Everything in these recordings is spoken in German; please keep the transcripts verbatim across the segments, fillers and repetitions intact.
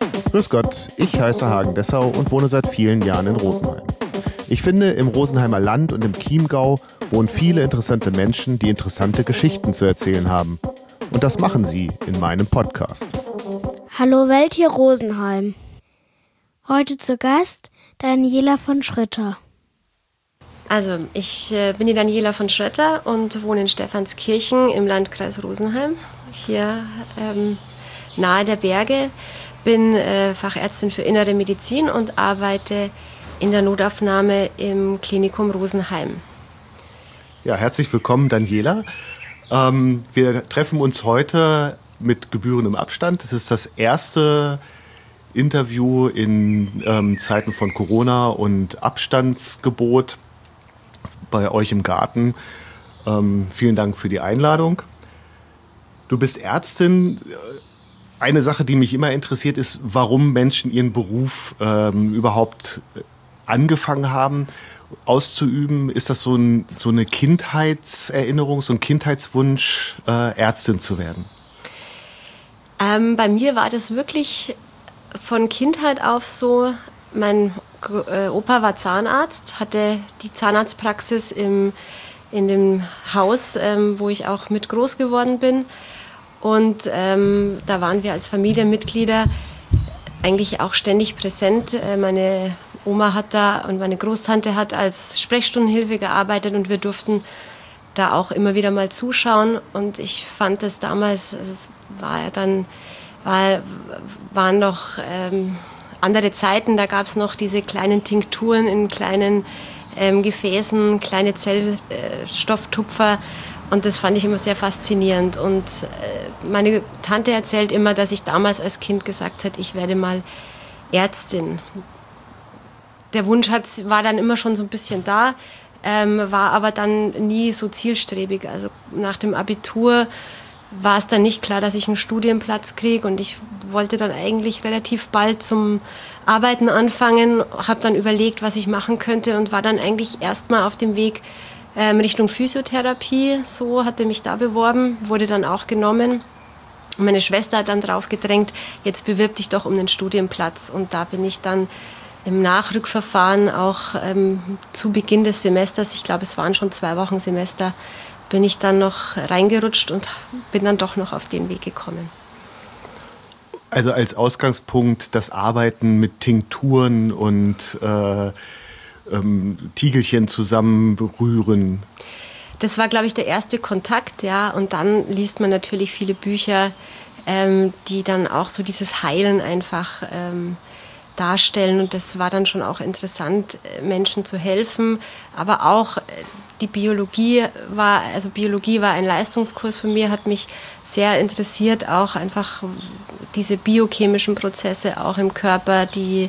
Grüß Gott, ich heiße Hagen Dessau und wohne seit vielen Jahren in Rosenheim. Ich finde, im Rosenheimer Land und im Chiemgau wohnen viele interessante Menschen, die interessante Geschichten zu erzählen haben. Und das machen sie in meinem Podcast. Hallo Welt, hier Rosenheim. Heute zu Gast Daniela von Schritter. Also, ich äh, bin die Daniela von Schritter und wohne in Stephanskirchen im Landkreis Rosenheim, hier ähm, nahe der Berge. Bin äh, Fachärztin für Innere Medizin und arbeite in der Notaufnahme im Klinikum Rosenheim. Ja, herzlich willkommen, Daniela. Ähm, wir treffen uns heute mit gebührendem Abstand. Es ist das erste Interview in ähm, Zeiten von Corona und Abstandsgebot bei euch im Garten. Ähm, vielen Dank für die Einladung. Du bist Ärztin. Eine Sache, die mich immer interessiert, ist, warum Menschen ihren Beruf ähm, überhaupt angefangen haben auszuüben. Ist das so, ein, so eine Kindheitserinnerung, so ein Kindheitswunsch, äh, Ärztin zu werden? Ähm, bei mir war das wirklich von Kindheit auf so. Mein äh, Opa war Zahnarzt, hatte die Zahnarztpraxis im, in dem Haus, ähm, wo ich auch mit groß geworden bin. Und ähm, da waren wir als Familienmitglieder eigentlich auch ständig präsent. Äh, meine Oma hat da und meine Großtante hat als Sprechstundenhilfe gearbeitet und wir durften da auch immer wieder mal zuschauen. Und ich fand das damals, es war ja dann, war, waren noch ähm, andere Zeiten, da gab es noch diese kleinen Tinkturen in kleinen ähm, Gefäßen, kleine Zellstofftupfer. Äh, Und das fand ich immer sehr faszinierend. Und äh, meine Tante erzählt immer, dass ich damals als Kind gesagt habe, ich werde mal Ärztin. Der Wunsch hat, war dann immer schon so ein bisschen da, ähm, war aber dann nie so zielstrebig. Also nach dem Abitur war es dann nicht klar, dass ich einen Studienplatz kriege. Und ich wollte dann eigentlich relativ bald zum Arbeiten anfangen, habe dann überlegt, was ich machen könnte und war dann eigentlich erstmal auf dem Weg Ähm, Richtung Physiotherapie, so hatte mich da beworben, wurde dann auch genommen. Und meine Schwester hat dann drauf gedrängt, jetzt bewirb dich doch um den Studienplatz. Und da bin ich dann im Nachrückverfahren auch ähm, zu Beginn des Semesters, ich glaube es waren schon zwei Wochen Semester, bin ich dann noch reingerutscht und bin dann doch noch auf den Weg gekommen. Also als Ausgangspunkt das Arbeiten mit Tinkturen und äh Ähm, Tiegelchen zusammen berühren. Das war, glaube ich, der erste Kontakt, ja. Und dann liest man natürlich viele Bücher, ähm, die dann auch so dieses Heilen einfach ähm, darstellen. Und das war dann schon auch interessant, Menschen zu helfen. Aber auch die Biologie war, also Biologie war ein Leistungskurs von mir, hat mich sehr interessiert, auch einfach diese biochemischen Prozesse auch im Körper, die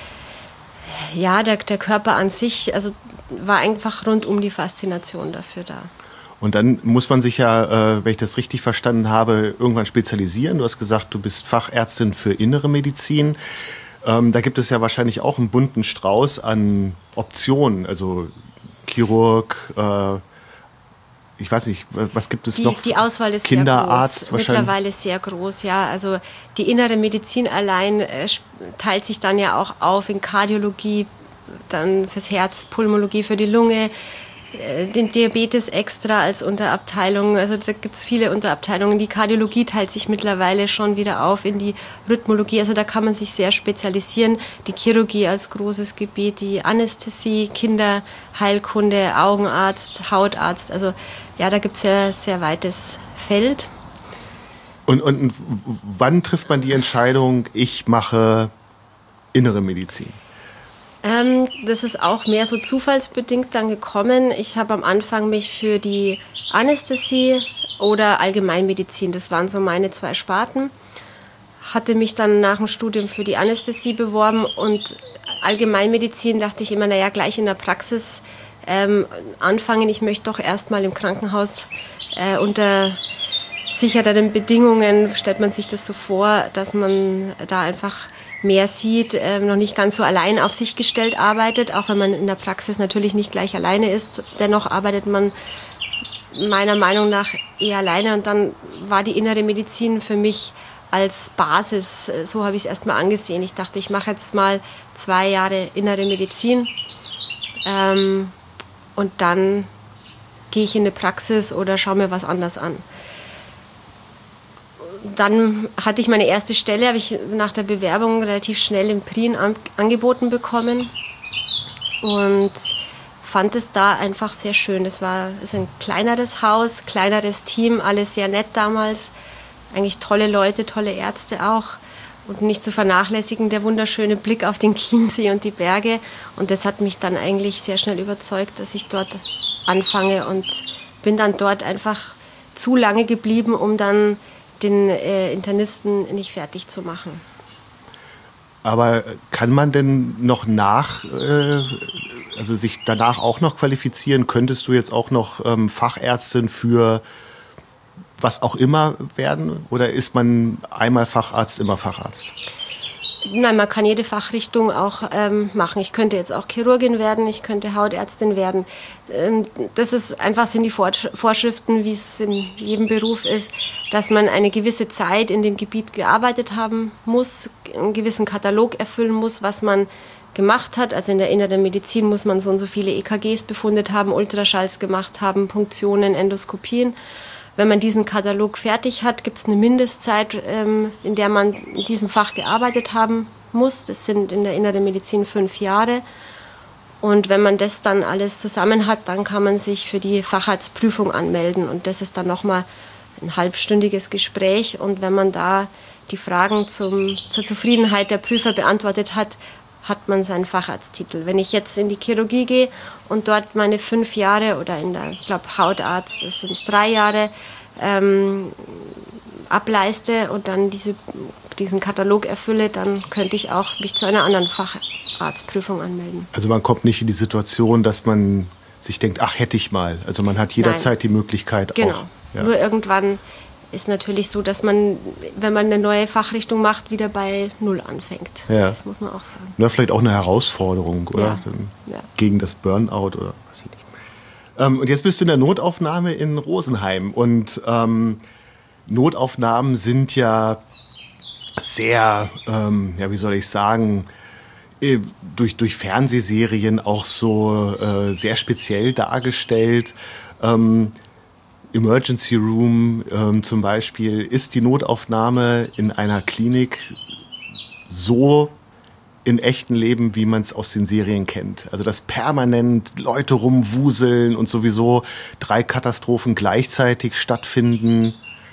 Ja, der, der Körper an sich, also war einfach rundum die Faszination dafür da. Und dann muss man sich ja, äh, wenn ich das richtig verstanden habe, irgendwann spezialisieren. Du hast gesagt, du bist Fachärztin für Innere Medizin. Ähm, da gibt es ja wahrscheinlich auch einen bunten Strauß an Optionen, also Chirurg, äh, ich weiß nicht, was gibt es die, noch? Die Auswahl ist Kinderarzt sehr groß, mittlerweile sehr groß, ja. Also die Innere Medizin allein äh, teilt sich dann ja auch auf in Kardiologie, dann fürs Herz, Pulmologie für die Lunge, äh, den Diabetes extra als Unterabteilung. Also da gibt es viele Unterabteilungen. Die Kardiologie teilt sich mittlerweile schon wieder auf in die Rhythmologie. Also da kann man sich sehr spezialisieren. Die Chirurgie als großes Gebiet, die Anästhesie, Kinderheilkunde, Augenarzt, Hautarzt. Also ja, da gibt es ja sehr weites Feld. Und, und wann trifft man die Entscheidung, ich mache Innere Medizin? Ähm, das ist auch mehr so zufallsbedingt dann gekommen. Ich habe am Anfang mich für die Anästhesie oder Allgemeinmedizin, das waren so meine zwei Sparten, hatte mich dann nach dem Studium für die Anästhesie beworben und Allgemeinmedizin dachte ich immer, naja, gleich in der Praxis ähm, anfangen. Ich möchte doch erstmal im Krankenhaus äh, unter sichereren Bedingungen, stellt man sich das so vor, dass man da einfach mehr sieht, äh, noch nicht ganz so allein auf sich gestellt arbeitet, auch wenn man in der Praxis natürlich nicht gleich alleine ist. Dennoch arbeitet man meiner Meinung nach eher alleine und dann war die Innere Medizin für mich als Basis, so habe ich es erstmal angesehen. Ich dachte, ich mache jetzt mal zwei Jahre innere Medizin ähm, und dann gehe ich in eine Praxis oder schaue mir was anderes an. Dann hatte ich meine erste Stelle, habe ich nach der Bewerbung relativ schnell in Prien an, angeboten bekommen und fand es da einfach sehr schön. Es war es ist ein kleineres Haus, kleineres Team, alles sehr nett damals. Eigentlich tolle Leute, tolle Ärzte auch. Und nicht zu vernachlässigen, der wunderschöne Blick auf den Chiemsee und die Berge. Und das hat mich dann eigentlich sehr schnell überzeugt, dass ich dort anfange. Und bin dann dort einfach zu lange geblieben, um dann den äh, Internisten nicht fertig zu machen. Aber kann man denn noch nach, äh, also sich danach auch noch qualifizieren? Könntest du jetzt auch noch ähm, Fachärztin für was auch immer werden? Oder ist man einmal Facharzt, immer Facharzt? Nein, man kann jede Fachrichtung auch ähm, machen. Ich könnte jetzt auch Chirurgin werden, ich könnte Hautärztin werden. Ähm, das ist einfach sind die Vorschriften, wie es in jedem Beruf ist, dass man eine gewisse Zeit in dem Gebiet gearbeitet haben muss, einen gewissen Katalog erfüllen muss, was man gemacht hat. Also in der inneren Medizin muss man so und so viele E K Gs befundet haben, Ultraschalls gemacht haben, Punktionen, Endoskopien. Wenn man diesen Katalog fertig hat, gibt es eine Mindestzeit, ähm, in der man in diesem Fach gearbeitet haben muss. Das sind in der inneren Medizin fünf Jahre. Und wenn man das dann alles zusammen hat, dann kann man sich für die Facharztprüfung anmelden. Und das ist dann nochmal ein halbstündiges Gespräch. Und wenn man da die Fragen zum, zur Zufriedenheit der Prüfer beantwortet hat, hat man seinen Facharzttitel. Wenn ich jetzt in die Chirurgie gehe und dort meine fünf Jahre oder in der, ich glaube, Hautarzt sind es drei Jahre, ähm, ableiste und dann diese, diesen Katalog erfülle, dann könnte ich auch mich zu einer anderen Facharztprüfung anmelden. Also man kommt nicht in die Situation, dass man sich denkt, ach, hätte ich mal. Also man hat jederzeit Nein. die Möglichkeit genau. auch. Ja. Nur irgendwann ist natürlich so, dass man, wenn man eine neue Fachrichtung macht, wieder bei Null anfängt. Ja. Das muss man auch sagen. Ja, vielleicht auch eine Herausforderung, oder? Ja. Ja. Gegen das Burnout oder was ich nicht. Ähm, und jetzt bist du in der Notaufnahme in Rosenheim. Und ähm, Notaufnahmen sind ja sehr, ähm, ja, wie soll ich sagen, äh, durch, durch Fernsehserien auch so äh, sehr speziell dargestellt. Ähm, Emergency Room ähm, zum Beispiel, ist die Notaufnahme in einer Klinik so im echten Leben, wie man es aus den Serien kennt. Also dass permanent Leute rumwuseln und sowieso drei Katastrophen gleichzeitig stattfinden.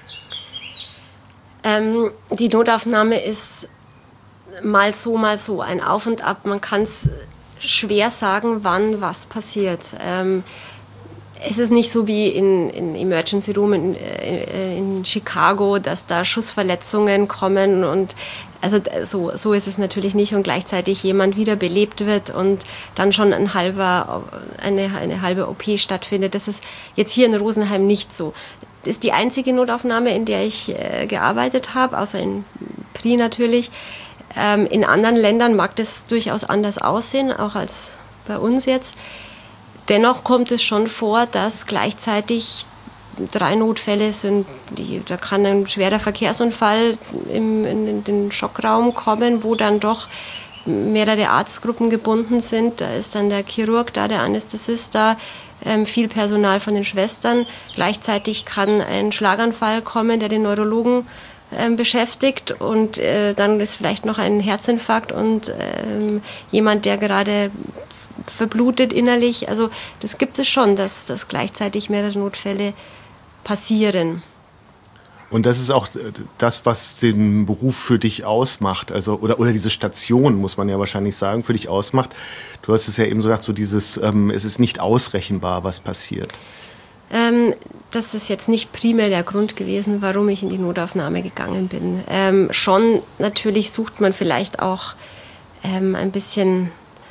Ähm, die Notaufnahme ist mal so, mal so, ein Auf und Ab. Man kann es schwer sagen, wann was passiert. Ähm, Es ist nicht so wie in, in Emergency Room in, in Chicago, dass da Schussverletzungen kommen und also so, so ist es natürlich nicht und gleichzeitig jemand wiederbelebt wird und dann schon ein halber, eine, eine halbe O P stattfindet. Das ist jetzt hier in Rosenheim nicht so. Das ist die einzige Notaufnahme, in der ich äh, gearbeitet habe, außer in Prien natürlich. Ähm, in anderen Ländern mag das durchaus anders aussehen, auch als bei uns jetzt. Dennoch kommt es schon vor, dass gleichzeitig drei Notfälle sind. Die, da kann ein schwerer Verkehrsunfall im, in, in den Schockraum kommen, wo dann doch mehrere Arztgruppen gebunden sind. Da ist dann der Chirurg da, der Anästhesist da, ähm, viel Personal von den Schwestern. Gleichzeitig kann ein Schlaganfall kommen, der den Neurologen ähm, beschäftigt. Und äh, dann ist vielleicht noch ein Herzinfarkt und ähm, jemand, der gerade verblutet innerlich. Also das gibt es schon, dass, dass gleichzeitig mehrere Notfälle passieren. Und das ist auch das, was den Beruf für dich ausmacht, also oder, oder diese Station, muss man ja wahrscheinlich sagen, für dich ausmacht. Du hast es ja eben so gesagt, so dieses, ähm, es ist nicht ausrechenbar, was passiert. Ähm, das ist jetzt nicht primär der Grund gewesen, warum ich in die Notaufnahme gegangen bin. Ähm, schon natürlich sucht man vielleicht auch ähm, ein bisschen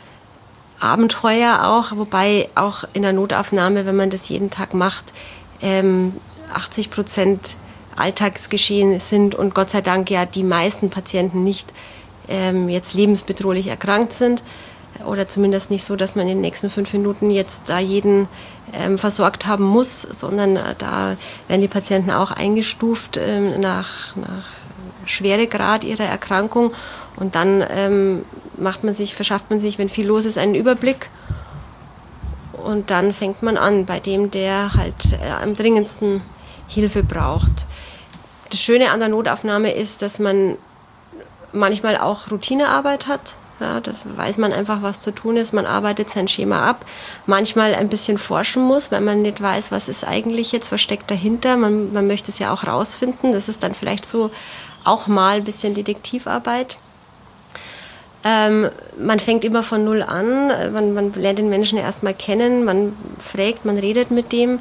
Abenteuer auch, wobei auch in der Notaufnahme, wenn man das jeden Tag macht, ähm, achtzig Prozent Alltagsgeschehen sind und Gott sei Dank ja die meisten Patienten nicht ähm, jetzt lebensbedrohlich erkrankt sind oder zumindest nicht so, dass man in den nächsten fünf Minuten jetzt da jeden ähm, versorgt haben muss, sondern äh, da werden die Patienten auch eingestuft ähm, nach, nach Schweregrad ihrer Erkrankung. Und dann ähm, macht man sich, verschafft man sich, wenn viel los ist, einen Überblick. Und dann fängt man an bei dem, der halt äh, am dringendsten Hilfe braucht. Das Schöne an der Notaufnahme ist, dass man manchmal auch Routinearbeit hat. Ja, da weiß man einfach, was zu tun ist. Man arbeitet sein Schema ab. Manchmal ein bisschen forschen muss, weil man nicht weiß, was ist eigentlich jetzt, was steckt dahinter. Man, man möchte es ja auch rausfinden. Das ist dann vielleicht so auch mal ein bisschen Detektivarbeit. Ähm, man fängt immer von Null an. Man, man lernt den Menschen erstmal kennen. Man fragt, man redet mit dem.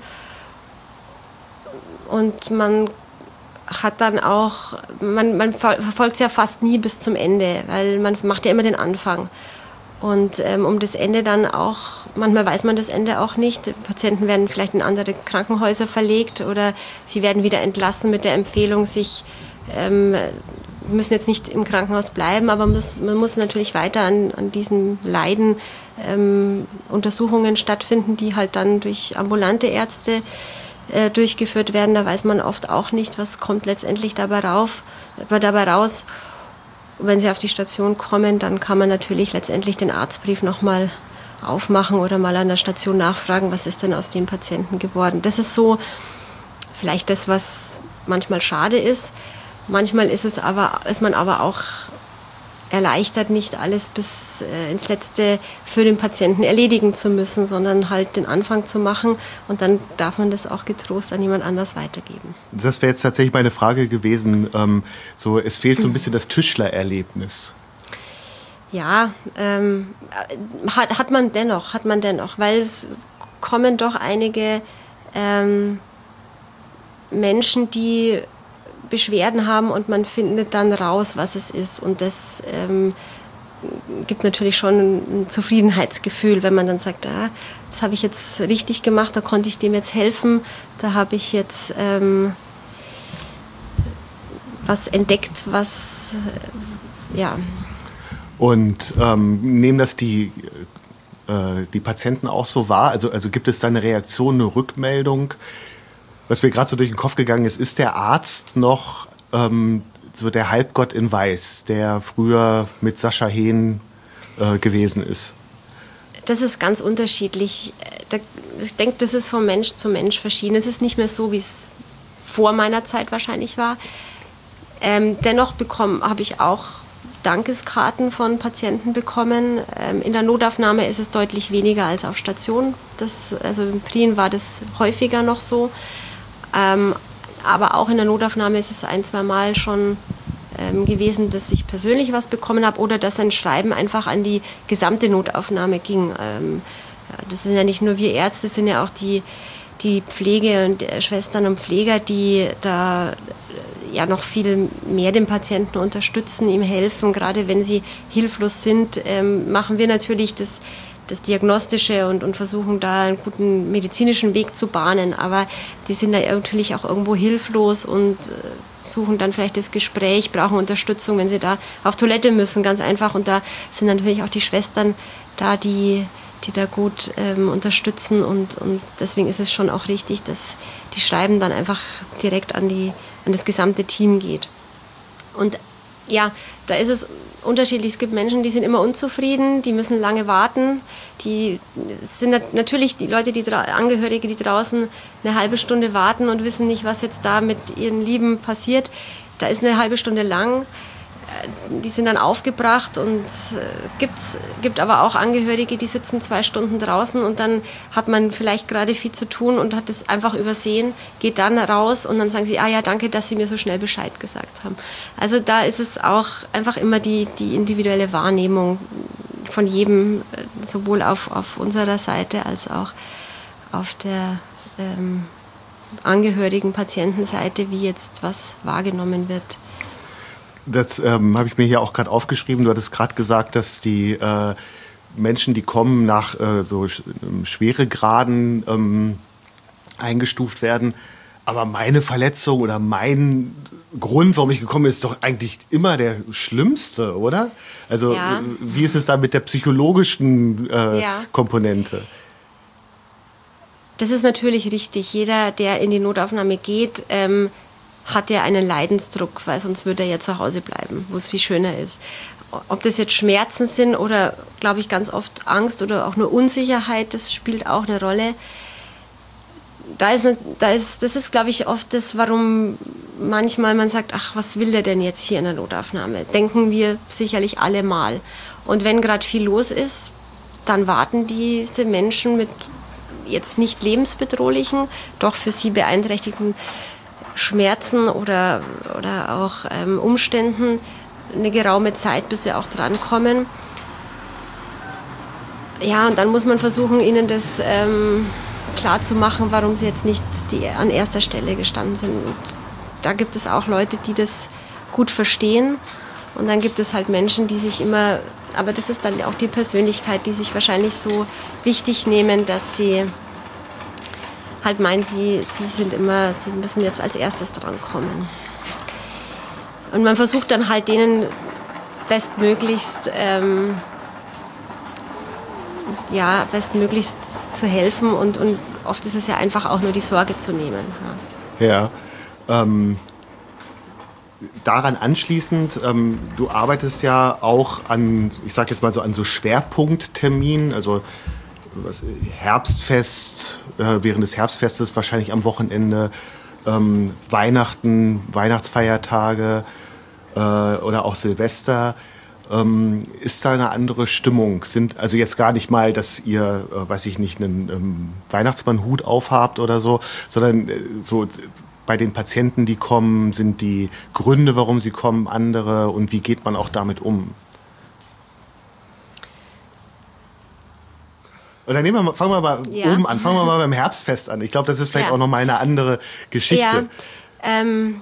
Und man hat dann auch, man, man verfolgt es ja fast nie bis zum Ende, weil man macht ja immer den Anfang. Und ähm, um das Ende dann auch, manchmal weiß man das Ende auch nicht. Die Patienten werden vielleicht in andere Krankenhäuser verlegt oder sie werden wieder entlassen mit der Empfehlung, sich, ähm, müssen jetzt nicht im Krankenhaus bleiben, aber muss, man muss natürlich weiter an, an diesen Leiden ähm, Untersuchungen stattfinden, die halt dann durch ambulante Ärzte äh, durchgeführt werden. Da weiß man oft auch nicht, was kommt letztendlich dabei, rauf, dabei raus. Wenn sie auf die Station kommen, dann kann man natürlich letztendlich den Arztbrief nochmal aufmachen oder mal an der Station nachfragen, was ist denn aus dem Patienten geworden. Das ist so vielleicht das, was manchmal schade ist. Manchmal ist es aber, ist man aber auch erleichtert, nicht alles bis äh, ins Letzte für den Patienten erledigen zu müssen, sondern halt den Anfang zu machen und dann darf man das auch getrost an jemand anders weitergeben. Das wäre jetzt tatsächlich meine Frage gewesen. Ähm, so, es fehlt so ein bisschen das Tischlererlebnis. Ja, ähm, hat, hat man dennoch, hat man dennoch, weil es kommen doch einige ähm, Menschen, die Beschwerden haben und man findet dann raus, was es ist. Und das ähm, gibt natürlich schon ein Zufriedenheitsgefühl, wenn man dann sagt, ah, das habe ich jetzt richtig gemacht, da konnte ich dem jetzt helfen, da habe ich jetzt ähm, was entdeckt, was, äh, ja. Und ähm, nehmen das die, äh, die Patienten auch so wahr? Also, also gibt es da eine Reaktion, eine Rückmeldung? Was mir gerade so durch den Kopf gegangen ist, ist der Arzt noch ähm, so der Halbgott in Weiß, der früher mit Sascha Hehn äh, gewesen ist? Das ist ganz unterschiedlich. Ich denke, das ist von Mensch zu Mensch verschieden. Es ist nicht mehr so, wie es vor meiner Zeit wahrscheinlich war. Ähm, dennoch habe ich auch Dankeskarten von Patienten bekommen. Ähm, in der Notaufnahme ist es deutlich weniger als auf Station. Das, also in Prien war das häufiger noch so. Ähm, aber auch in der Notaufnahme ist es ein, zwei Mal schon ähm, gewesen, dass ich persönlich was bekommen habe oder dass ein Schreiben einfach an die gesamte Notaufnahme ging. Ähm, ja, das sind ja nicht nur wir Ärzte, das sind ja auch die, die Pflege- und äh, Schwestern und Pfleger, die da äh, ja noch viel mehr den Patienten unterstützen, ihm helfen. Gerade wenn sie hilflos sind, ähm, machen wir natürlich das das Diagnostische und, und versuchen da einen guten medizinischen Weg zu bahnen. Aber die sind da natürlich auch irgendwo hilflos und äh, suchen dann vielleicht das Gespräch, brauchen Unterstützung, wenn sie da auf Toilette müssen, ganz einfach. Und da sind natürlich auch die Schwestern da, die, die da gut ähm, unterstützen. Und, und deswegen ist es schon auch richtig, dass die Schreiben dann einfach direkt an, die, an das gesamte Team geht. Und ja, da ist es unterschiedlich. Es gibt Menschen, die sind immer unzufrieden, die müssen lange warten. Die sind natürlich die Leute, die Angehörige, die draußen eine halbe Stunde warten und wissen nicht, was jetzt da mit ihren Lieben passiert. Da ist eine halbe Stunde lang. Die sind dann aufgebracht und gibt's, gibt aber auch Angehörige, die sitzen zwei Stunden draußen und dann hat man vielleicht gerade viel zu tun und hat es einfach übersehen, geht dann raus und dann sagen sie, ah ja, danke, dass Sie mir so schnell Bescheid gesagt haben. Also da ist es auch einfach immer die, die individuelle Wahrnehmung von jedem, sowohl auf, auf unserer Seite als auch auf der ähm, angehörigen Patientenseite, wie jetzt was wahrgenommen wird. Das ähm, habe ich mir hier auch gerade aufgeschrieben. Du hattest gerade gesagt, dass die äh, Menschen, die kommen, nach äh, so sch- Schweregraden ähm, eingestuft werden. Aber meine Verletzung oder mein Grund, warum ich gekommen bin, ist doch eigentlich immer der schlimmste, oder? Also ja. Wie ist es da mit der psychologischen äh, ja. Komponente? Das ist natürlich richtig. Jeder, der in die Notaufnahme geht, ähm, hat er einen Leidensdruck, weil sonst würde er ja zu Hause bleiben, wo es viel schöner ist. Ob das jetzt Schmerzen sind oder, glaube ich, ganz oft Angst oder auch nur Unsicherheit, das spielt auch eine Rolle. Da ist, da ist, das ist, glaube ich, oft das, warum manchmal man sagt, ach, was will der denn jetzt hier in der Notaufnahme? Denken wir sicherlich alle mal. Und wenn gerade viel los ist, dann warten diese Menschen mit jetzt nicht lebensbedrohlichen, doch für sie beeinträchtigten Schmerzen oder, oder auch ähm, Umständen eine geraume Zeit, bis sie auch drankommen. Ja, und dann muss man versuchen, ihnen das ähm, klar zu machen, warum sie jetzt nicht die, an erster Stelle gestanden sind. Und da gibt es auch Leute, die das gut verstehen. Und dann gibt es halt Menschen, die sich immer, aber das ist dann auch die Persönlichkeit, die sich wahrscheinlich so wichtig nehmen, dass sie halt meinen, sie, sie sind immer, sie müssen jetzt als erstes drankommen. Und man versucht dann halt denen bestmöglichst, ähm, ja, bestmöglichst zu helfen und, und oft ist es ja einfach auch nur die Sorge zu nehmen. Ja, ja ähm, daran anschließend, ähm, du arbeitest ja auch an, ich sag jetzt mal so an so Schwerpunktterminen, also was, Herbstfest, äh, während des Herbstfestes wahrscheinlich am Wochenende, ähm, Weihnachten, Weihnachtsfeiertage, oder auch Silvester, ähm, ist da eine andere Stimmung? Sind also jetzt gar nicht mal, dass ihr, äh, weiß ich nicht, einen ähm, Weihnachtsmannhut aufhabt oder so, sondern äh, so bei den Patienten, die kommen, sind die Gründe, warum sie kommen, andere und wie geht man auch damit um? Oder nehmen wir mal, fangen wir mal ja. oben an, fangen wir mal beim Herbstfest an. Ich glaube, das ist vielleicht ja. auch nochmal eine andere Geschichte. Ja, ähm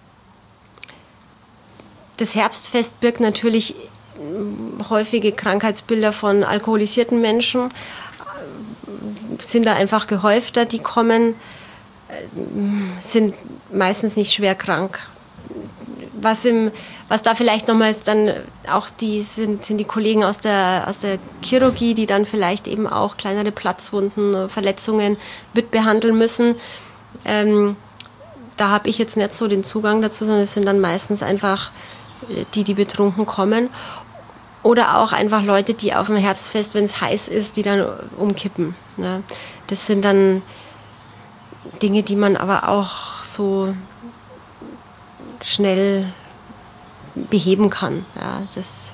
Das Herbstfest birgt natürlich häufige Krankheitsbilder von alkoholisierten Menschen, sind da einfach gehäufter, die kommen, sind meistens nicht schwer krank. Was, im, was da vielleicht nochmals dann auch die sind, sind die Kollegen aus der, aus der Chirurgie, die dann vielleicht eben auch kleinere Platzwunden, Verletzungen mitbehandeln müssen. Ähm, da habe ich jetzt nicht so den Zugang dazu, sondern es sind dann meistens einfach die, die betrunken kommen. Oder auch einfach Leute, die auf dem Herbstfest, wenn es heiß ist, die dann umkippen. Ne? Das sind dann Dinge, die man aber auch so schnell beheben kann. Ja, das,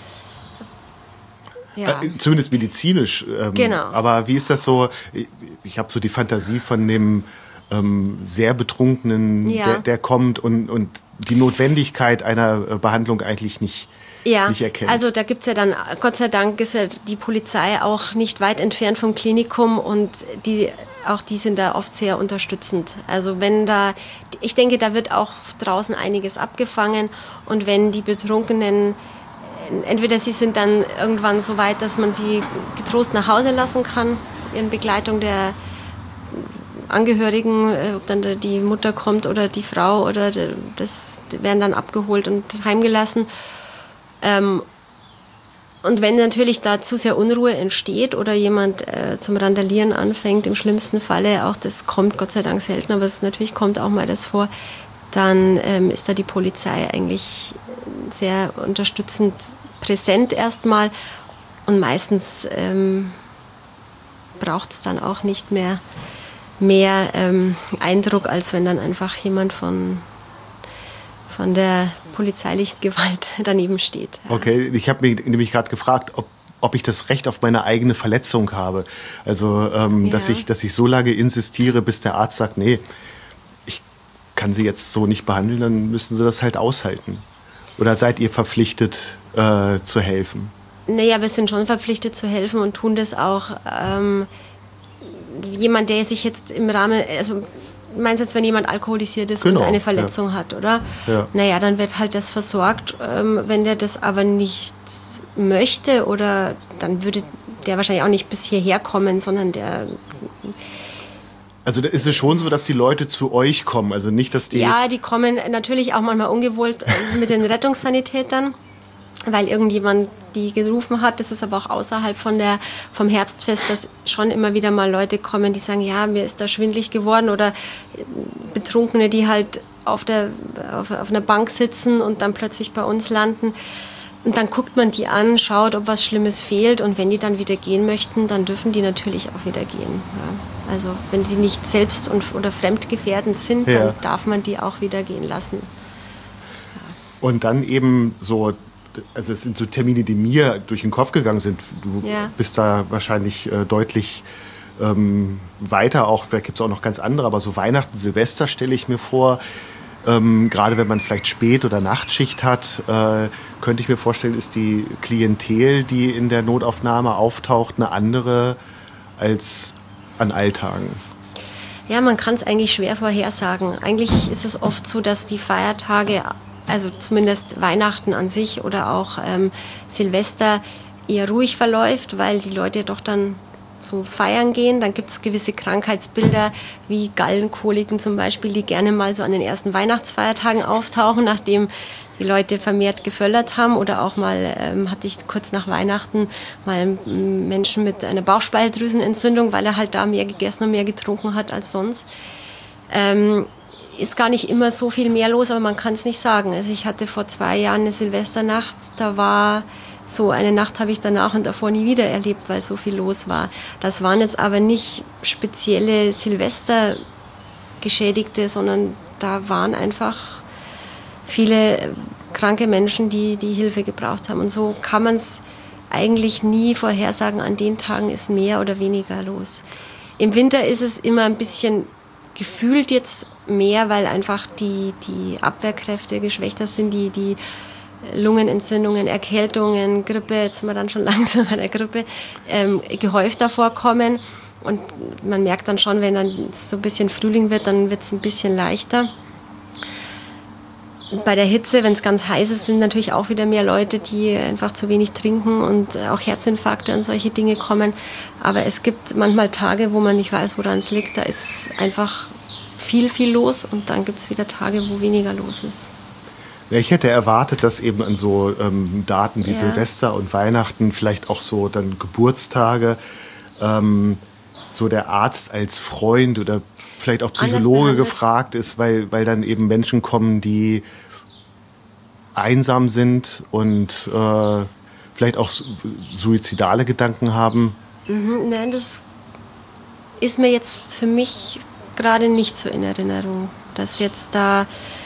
ja. Äh, zumindest medizinisch. Ähm, genau. Aber wie ist das so? Ich, ich habe so die Fantasie von dem ähm, sehr Betrunkenen, ja. der, der kommt und, und die Notwendigkeit einer Behandlung eigentlich nicht, ja, nicht erkennt. Also da gibt es ja dann, Gott sei Dank ist ja die Polizei auch nicht weit entfernt vom Klinikum und die, auch die sind da oft sehr unterstützend. Also wenn da, ich denke, da wird auch draußen einiges abgefangen und wenn die Betrunkenen, entweder sie sind dann irgendwann so weit, dass man sie getrost nach Hause lassen kann, in Begleitung der Angehörigen, ob dann die Mutter kommt oder die Frau oder das werden dann abgeholt und heimgelassen. Ähm, und wenn natürlich da zu sehr Unruhe entsteht oder jemand äh, zum Randalieren anfängt, im schlimmsten Falle, auch das kommt Gott sei Dank selten, aber es natürlich kommt auch mal das vor, dann ähm, ist da die Polizei eigentlich sehr unterstützend präsent erstmal und meistens ähm, braucht es dann auch nicht mehr mehr ähm, Eindruck, als wenn dann einfach jemand von, von der polizeilichen Gewalt daneben steht. Ja. Okay, ich habe mich nämlich gerade gefragt, ob, ob ich das Recht auf meine eigene Verletzung habe. Also, ähm, ja. dass, ich, dass ich so lange insistiere, bis der Arzt sagt, nee, ich kann Sie jetzt so nicht behandeln, dann müssen Sie das halt aushalten. Oder seid ihr verpflichtet, äh, zu helfen? Naja, wir sind schon verpflichtet zu helfen und tun das auch. Ähm, jemand, der sich jetzt im Rahmen, also meinst du jetzt, wenn jemand alkoholisiert ist genau, und eine Verletzung ja. hat, oder? Ja. Naja, dann wird halt das versorgt. Ähm, wenn der das aber nicht möchte, oder dann würde der wahrscheinlich auch nicht bis hierher kommen, sondern der... Also ist es schon so, dass die Leute zu euch kommen, also nicht, dass die... Ja, die kommen natürlich auch manchmal ungewollt mit den Rettungssanitätern, weil irgendjemand die gerufen hat. Das ist aber auch außerhalb von der, vom Herbstfest, dass schon immer wieder mal Leute kommen, die sagen, ja, mir ist da schwindelig geworden, oder Betrunkene, die halt auf, der, auf, auf einer Bank sitzen und dann plötzlich bei uns landen. Und dann guckt man die an, schaut, ob was Schlimmes fehlt. Und wenn die dann wieder gehen möchten, dann dürfen die natürlich auch wieder gehen. Ja. Also wenn sie nicht selbst- und, oder fremdgefährdend sind, ja. dann darf man die auch wieder gehen lassen. Ja. Und dann eben so, also es sind so Termine, die mir durch den Kopf gegangen sind. Du ja. bist da wahrscheinlich äh, deutlich ähm, weiter, auch, da gibt es auch noch ganz andere, aber so Weihnachten, Silvester stelle ich mir vor. Ähm, gerade wenn man vielleicht Spät- oder Nachtschicht hat, äh, könnte ich mir vorstellen, ist die Klientel, die in der Notaufnahme auftaucht, eine andere als an Alltagen. Ja, man kann es eigentlich schwer vorhersagen. Eigentlich ist es oft so, dass die Feiertage, also zumindest Weihnachten an sich oder auch ähm, Silvester, eher ruhig verläuft, weil die Leute doch dann so feiern gehen. Dann gibt es gewisse Krankheitsbilder wie Gallenkoliken zum Beispiel, die gerne mal so an den ersten Weihnachtsfeiertagen auftauchen, nachdem die Leute vermehrt geföllert haben. Oder auch mal ähm, hatte ich kurz nach Weihnachten mal einen Menschen mit einer Bauchspeicheldrüsenentzündung, weil er halt da mehr gegessen und mehr getrunken hat als sonst. Ähm, ist gar nicht immer so viel mehr los, aber man kann es nicht sagen. Also ich hatte vor zwei Jahren eine Silvesternacht, da war so eine Nacht habe ich danach und davor nie wieder erlebt, weil so viel los war. Das waren jetzt aber nicht spezielle Silvestergeschädigte, sondern da waren einfach viele kranke Menschen, die die Hilfe gebraucht haben. Und so kann man es eigentlich nie vorhersagen, an den Tagen ist mehr oder weniger los. Im Winter ist es immer ein bisschen gefühlt jetzt mehr, weil einfach die, die Abwehrkräfte geschwächter sind, die, die Lungenentzündungen, Erkältungen, Grippe, jetzt sind wir dann schon langsam bei der Grippe, ähm, gehäufter vorkommen. Und man merkt dann schon, wenn dann so ein bisschen Frühling wird, dann wird es ein bisschen leichter. Bei der Hitze, wenn es ganz heiß ist, sind natürlich auch wieder mehr Leute, die einfach zu wenig trinken und auch Herzinfarkte und solche Dinge kommen. Aber es gibt manchmal Tage, wo man nicht weiß, woran es liegt. Da ist einfach viel, viel los und dann gibt es wieder Tage, wo weniger los ist. Ja, ich hätte erwartet, dass eben an so ähm, Daten wie ja. Silvester und Weihnachten, vielleicht auch so dann Geburtstage, ähm, so der Arzt als Freund oder vielleicht auch Psychologe gefragt ist, weil, weil dann eben Menschen kommen, die einsam sind und äh, vielleicht auch suizidale Gedanken haben. Mhm, nein, das ist mir jetzt für mich gerade nicht so in Erinnerung, dass jetzt da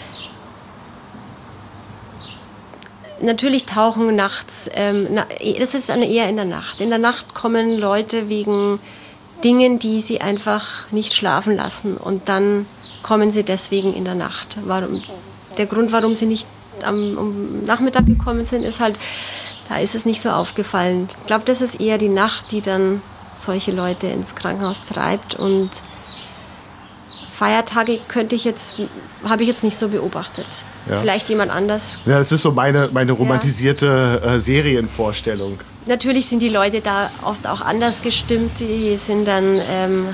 natürlich tauchen nachts, ähm, na, das ist eher in der Nacht. In der Nacht kommen Leute wegen Dingen, die sie einfach nicht schlafen lassen und dann kommen sie deswegen in der Nacht. Warum? Der Grund, warum sie nicht am, am Nachmittag gekommen sind, ist halt, da ist es nicht so aufgefallen. Ich glaube, das ist eher die Nacht, die dann solche Leute ins Krankenhaus treibt und Feiertage könnte ich jetzt, habe ich jetzt nicht so beobachtet. Ja. Vielleicht jemand anders. Ja, das ist so meine, meine romantisierte ja. äh, Serienvorstellung. Natürlich sind die Leute da oft auch anders gestimmt. Die sind dann ähm,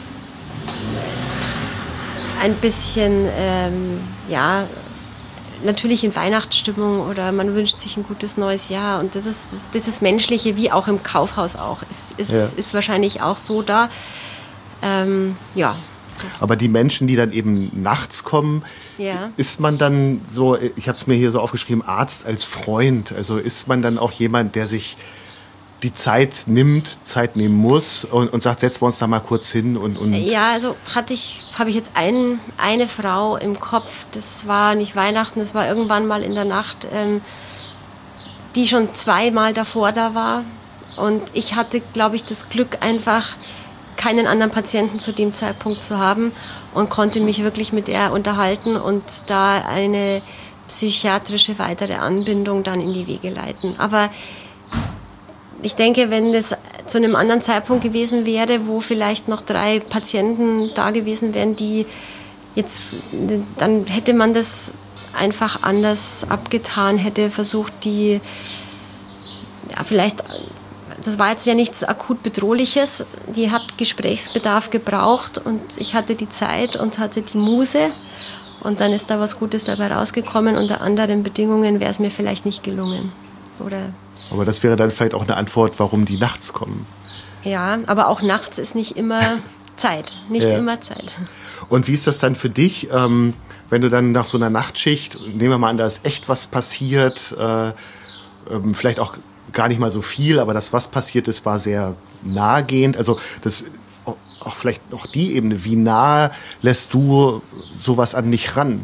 ein bisschen, ähm, ja, natürlich in Weihnachtsstimmung oder man wünscht sich ein gutes neues Jahr. Und das ist das, das ist Menschliche, wie auch im Kaufhaus auch. Es ist, ja. ist wahrscheinlich auch so da. Ähm, ja. Aber die Menschen, die dann eben nachts kommen, ja. ist man dann so, ich habe es mir hier so aufgeschrieben, Arzt als Freund. Also ist man dann auch jemand, der sich die Zeit nimmt, Zeit nehmen muss und, und sagt, setzen wir uns da mal kurz hin. Und, und ja, also hatte ich, habe ich jetzt ein, eine Frau im Kopf, das war nicht Weihnachten, das war irgendwann mal in der Nacht, ähm, die schon zweimal davor da war. Und ich hatte, glaube ich, das Glück einfach, keinen anderen Patienten zu dem Zeitpunkt zu haben und konnte mich wirklich mit ihr unterhalten und da eine psychiatrische weitere Anbindung dann in die Wege leiten. Aber ich denke, wenn das zu einem anderen Zeitpunkt gewesen wäre, wo vielleicht noch drei Patienten da gewesen wären, die jetzt, dann hätte man das einfach anders abgetan, hätte versucht, die, ja, vielleicht, das war jetzt ja nichts akut Bedrohliches, die hat Gesprächsbedarf gebraucht und ich hatte die Zeit und hatte die Muse und dann ist da was Gutes dabei rausgekommen. Unter anderen Bedingungen wäre es mir vielleicht nicht gelungen. Oder aber das wäre dann vielleicht auch eine Antwort, warum die nachts kommen. Ja, aber auch nachts ist nicht immer Zeit, nicht ja. immer Zeit. Und wie ist das dann für dich, ähm, wenn du dann nach so einer Nachtschicht, nehmen wir mal an, da ist echt was passiert, äh, ähm, vielleicht auch gar nicht mal so viel, aber das, was passiert ist, war sehr nahegehend. Also das auch vielleicht noch die Ebene, wie nah lässt du sowas an dich ran?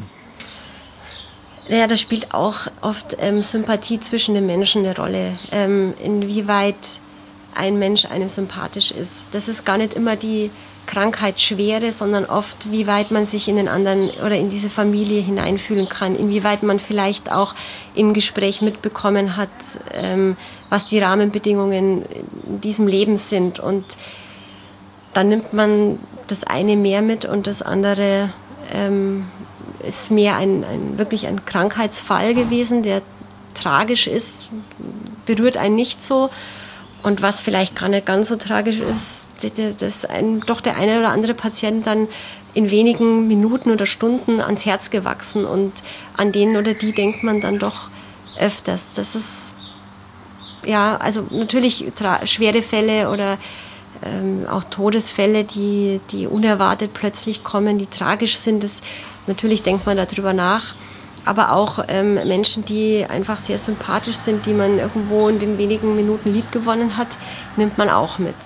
Ja, das spielt auch oft ähm, Sympathie zwischen den Menschen eine Rolle. Ähm, inwieweit ein Mensch einem sympathisch ist. Das ist gar nicht immer die Krankheitsschwere, sondern oft, wie weit man sich in den anderen oder in diese Familie hineinfühlen kann. Inwieweit man vielleicht auch im Gespräch mitbekommen hat, ähm, was die Rahmenbedingungen in diesem Leben sind. Und dann nimmt man das eine mehr mit und das andere ähm, ist mehr ein, ein, wirklich ein Krankheitsfall gewesen, der tragisch ist, berührt einen nicht so. Und was vielleicht gar nicht ganz so tragisch ist, dass ein, doch der eine oder andere Patient dann in wenigen Minuten oder Stunden ans Herz gewachsen und an den oder die denkt man dann doch öfters. Das ist, ja, also natürlich tra- schwere Fälle oder ähm, auch Todesfälle, die, die unerwartet plötzlich kommen, die tragisch sind. Das, natürlich denkt man darüber nach. Aber auch ähm, Menschen, die einfach sehr sympathisch sind, die man irgendwo in den wenigen Minuten liebgewonnen hat, nimmt man auch mit.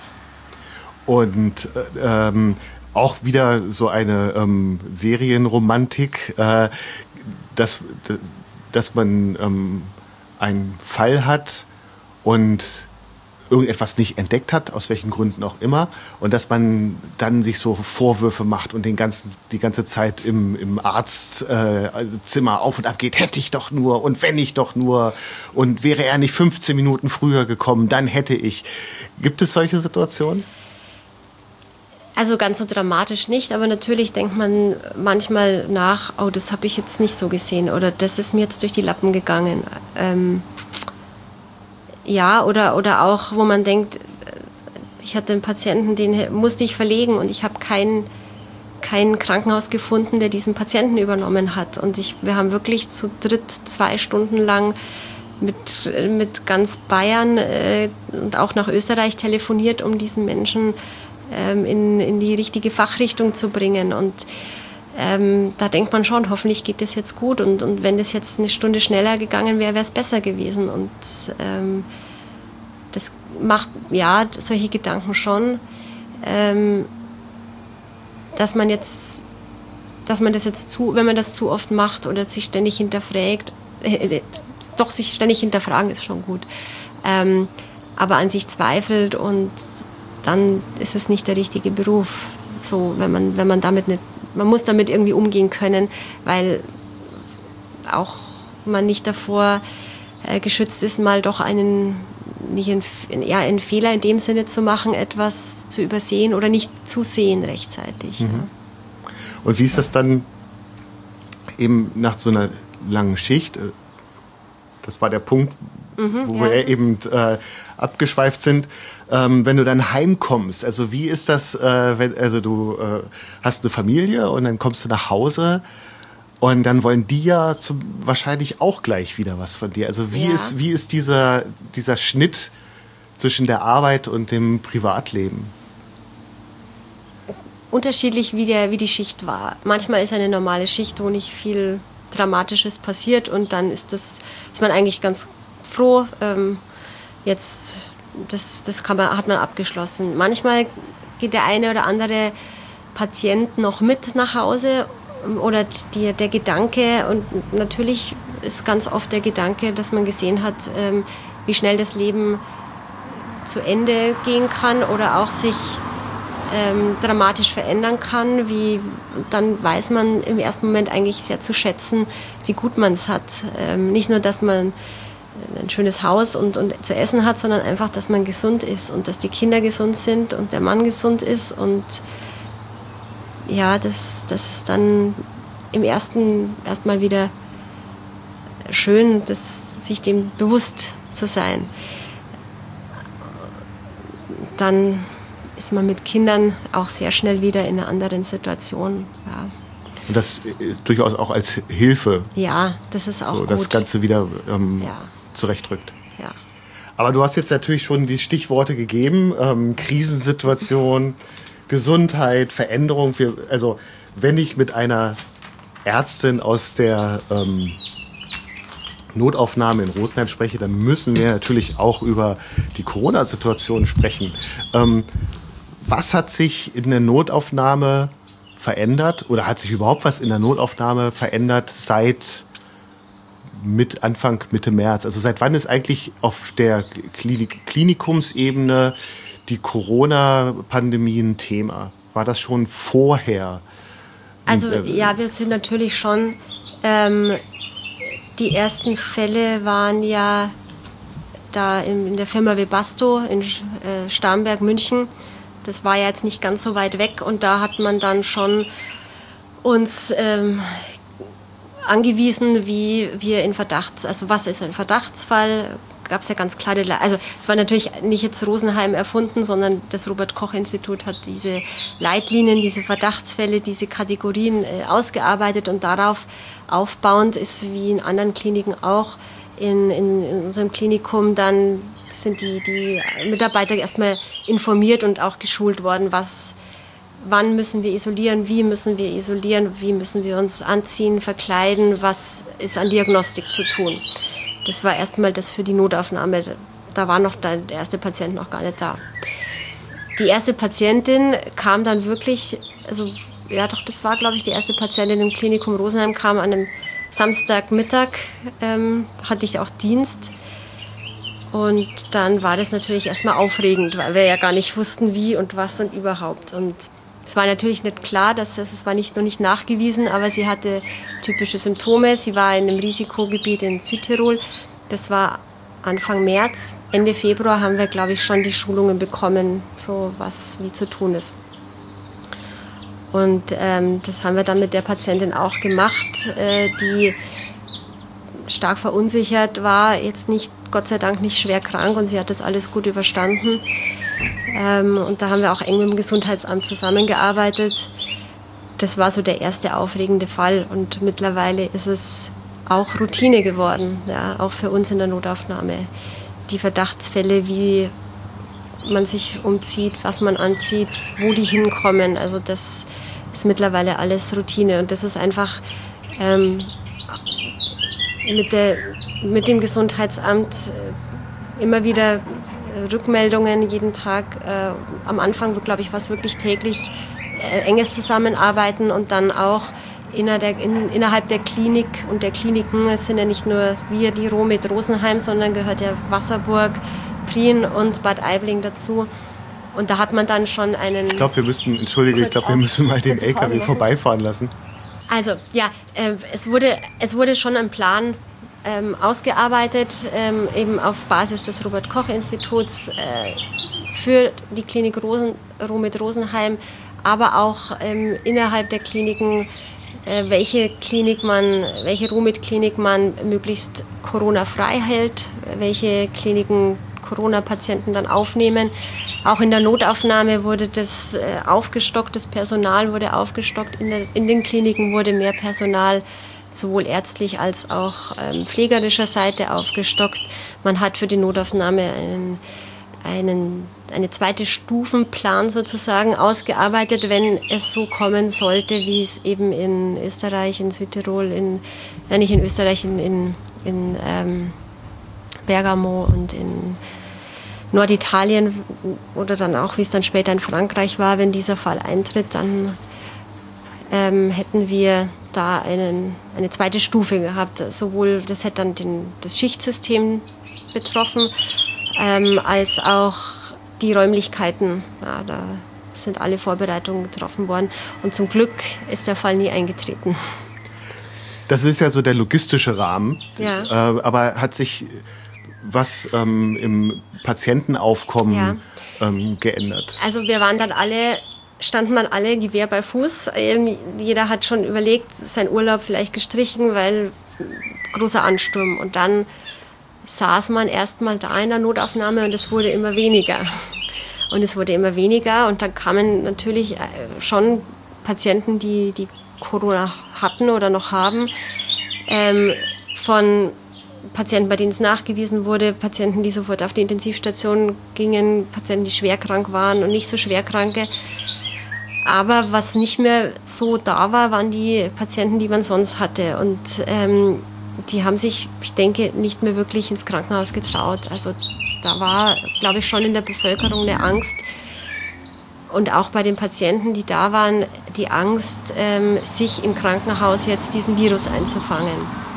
Und ähm, auch wieder so eine ähm, Serienromantik, äh, dass, dass man ähm, einen Fall hat und irgendetwas nicht entdeckt hat, aus welchen Gründen auch immer, und dass man dann sich so Vorwürfe macht und den ganzen, die ganze Zeit im, im Arztzimmer äh, auf und ab geht, hätte ich doch nur und wenn ich doch nur und wäre er nicht fünfzehn Minuten früher gekommen, dann hätte ich. Gibt es solche Situationen? Also ganz so dramatisch nicht, aber natürlich denkt man manchmal nach, oh, das habe ich jetzt nicht so gesehen oder das ist mir jetzt durch die Lappen gegangen. Ähm, Ja, oder, oder auch, wo man denkt, ich hatte einen Patienten, den musste ich verlegen und ich habe kein, kein Krankenhaus gefunden, der diesen Patienten übernommen hat. Und ich, wir haben wirklich zu dritt zwei Stunden lang mit, mit ganz Bayern äh, und auch nach Österreich telefoniert, um diesen Menschen ähm, in, in die richtige Fachrichtung zu bringen. Und ähm, da denkt man schon, hoffentlich geht das jetzt gut. Und, und wenn das jetzt eine Stunde schneller gegangen wäre, wäre es besser gewesen. Und ähm, das macht, ja, solche Gedanken schon, ähm, dass man jetzt, dass man das jetzt zu, wenn man das zu oft macht oder sich ständig hinterfragt, äh, doch sich ständig hinterfragen ist schon gut, ähm, aber an sich zweifelt und dann ist es nicht der richtige Beruf. So, wenn man, wenn man damit nicht, man muss damit irgendwie umgehen können, weil auch man nicht davor äh, geschützt ist, mal doch einen, nicht einen, ja, einen Fehler in dem Sinne zu machen, etwas zu übersehen oder nicht zu sehen rechtzeitig. Mhm. Ja. Und wie ist das dann eben nach so einer langen Schicht? Das war der Punkt, mhm, wo ja. wir eben äh, abgeschweift sind. Ähm, wenn du dann heimkommst, also wie ist das, äh, wenn, also du äh, hast eine Familie und dann kommst du nach Hause und dann wollen die ja zum, wahrscheinlich auch gleich wieder was von dir. Also wie, ja. ist, wie ist dieser, dieser Schnitt zwischen der Arbeit und dem Privatleben? Unterschiedlich, wie, der, wie die Schicht war. Manchmal ist eine normale Schicht, wo nicht viel Dramatisches passiert und dann ist, das, ist man eigentlich ganz froh, ähm, jetzt... Das, das kann man, hat man abgeschlossen. Manchmal geht der eine oder andere Patient noch mit nach Hause oder die, der Gedanke, und natürlich ist ganz oft der Gedanke, dass man gesehen hat, ähm, wie schnell das Leben zu Ende gehen kann oder auch sich ähm, dramatisch verändern kann. Wie, dann weiß man im ersten Moment eigentlich sehr zu schätzen, wie gut man es hat. Ähm, nicht nur, dass man ein schönes Haus und, und zu essen hat, sondern einfach, dass man gesund ist und dass die Kinder gesund sind und der Mann gesund ist. Und ja, das, das ist dann im ersten erstmal wieder schön, das, sich dem bewusst zu sein. Dann ist man mit Kindern auch sehr schnell wieder in einer anderen Situation. Ja. Und das ist durchaus auch als Hilfe. Ja, das ist auch so, gut. Das Ganze wieder ähm, ja. zurechtrückt. Ja. Aber du hast jetzt natürlich schon die Stichworte gegeben. Ähm, Krisensituation, Gesundheit, Veränderung. Wir, also wenn ich mit einer Ärztin aus der ähm, Notaufnahme in Rosenheim spreche, dann müssen wir natürlich auch über die Corona-Situation sprechen. Ähm, was hat sich in der Notaufnahme verändert oder hat sich überhaupt was in der Notaufnahme verändert seit mit Anfang, Mitte März? Also seit wann ist eigentlich auf der Klinik, Klinikumsebene die Corona-Pandemie ein Thema? War das schon vorher? Also ja, wir sind natürlich schon, ähm, die ersten Fälle waren ja da in, in der Firma Webasto in äh, Starnberg, München. Das war ja jetzt nicht ganz so weit weg und da hat man dann schon uns ähm, angewiesen, wie wir in Verdachts, also was ist ein Verdachtsfall, gab es ja ganz klare, also es war natürlich nicht jetzt Rosenheim erfunden, sondern das Robert-Koch-Institut hat diese Leitlinien, diese Verdachtsfälle, diese Kategorien äh, ausgearbeitet und darauf aufbauend ist wie in anderen Kliniken auch in, in, in unserem Klinikum dann sind die, die Mitarbeiter erstmal informiert und auch geschult worden, was wann müssen wir isolieren, wie müssen wir isolieren, wie müssen wir uns anziehen, verkleiden, was ist an Diagnostik zu tun. Das war erstmal das für die Notaufnahme. Da war noch der erste Patient noch gar nicht da. Die erste Patientin kam dann wirklich, also ja doch, das war glaube ich die erste Patientin im Klinikum Rosenheim, kam an einem Samstagmittag, ähm, hatte ich auch Dienst. Und dann war das natürlich erstmal aufregend, weil wir ja gar nicht wussten, wie und was und überhaupt. Und es war natürlich nicht klar, dass das, es war nicht, noch nicht nachgewiesen, aber sie hatte typische Symptome. Sie war in einem Risikogebiet in Südtirol. Das war Anfang März. Ende Februar haben wir, glaube ich, schon die Schulungen bekommen, so was wie zu tun ist. Und ähm, das haben wir dann mit der Patientin auch gemacht, äh, die stark verunsichert war, jetzt nicht, Gott sei Dank nicht schwer krank und sie hat das alles gut überstanden. Ähm, und da haben wir auch eng mit dem Gesundheitsamt zusammengearbeitet. Das war so der erste aufregende Fall und mittlerweile ist es auch Routine geworden, ja, auch für uns in der Notaufnahme. Die Verdachtsfälle, wie man sich umzieht, was man anzieht, wo die hinkommen, also das ist mittlerweile alles Routine und das ist einfach ähm, mit, der, mit dem Gesundheitsamt äh, immer wieder Rückmeldungen jeden Tag. Äh, am Anfang, glaube ich, war es wirklich täglich äh, enges Zusammenarbeiten und dann auch inner der, in, innerhalb der Klinik und der Kliniken. Es sind ja nicht nur wir, die Romed Rosenheim, sondern gehört ja Wasserburg, Prien und Bad Aibling dazu. Und da hat man dann schon einen... Ich glaube, wir müssen, entschuldige, ich glaube, wir müssen mal den L K W vorbeifahren lassen. Also, ja, äh, es, wurde, es wurde schon ein Plan ähm, ausgearbeitet, ähm, eben auf Basis des Robert-Koch-Instituts äh, für die Klinik Rosen, Romed Rosenheim, aber auch ähm, innerhalb der Kliniken, äh, welche Klinik man, welche Romed-Klinik man möglichst Corona-frei hält, welche Kliniken Corona-Patienten dann aufnehmen. Auch in der Notaufnahme wurde das äh, aufgestockt, das Personal wurde aufgestockt, in, der, in den Kliniken wurde mehr Personal, sowohl ärztlich als auch ähm, pflegerischer Seite aufgestockt. Man hat für die Notaufnahme einen, einen, eine zweite Stufenplan sozusagen ausgearbeitet, wenn es so kommen sollte, wie es eben in Österreich, in Südtirol, in, ja nicht in Österreich, in, in, in ähm, Bergamo und in Norditalien oder dann auch, wie es dann später in Frankreich war, wenn dieser Fall eintritt, dann ähm, hätten wir da einen, eine zweite Stufe gehabt. Sowohl, das hätte dann den, das Schichtsystem betroffen, ähm, als auch die Räumlichkeiten. Ja, da sind alle Vorbereitungen getroffen worden. Und zum Glück ist der Fall nie eingetreten. Das ist ja so der logistische Rahmen. Ja. Äh, aber hat sich was ähm, im Patientenaufkommen ja. ähm, geändert? Also wir waren dann alle, standen dann alle Gewehr bei Fuß. Ähm, jeder hat schon überlegt, seinen Urlaub vielleicht gestrichen, weil großer Ansturm. Und dann saß man erstmal da in der Notaufnahme und es wurde immer weniger. Und es wurde immer weniger und dann kamen natürlich schon Patienten, die, die Corona hatten oder noch haben, ähm, von Patienten, bei denen es nachgewiesen wurde, Patienten, die sofort auf die Intensivstation gingen, Patienten, die schwer krank waren und nicht so schwerkranke. Aber was nicht mehr so da war, waren die Patienten, die man sonst hatte. Und ähm, die haben sich, ich denke, nicht mehr wirklich ins Krankenhaus getraut. Also da war, glaube ich, schon in der Bevölkerung eine Angst. Und auch bei den Patienten, die da waren, die Angst, ähm, sich im Krankenhaus jetzt diesen Virus einzufangen.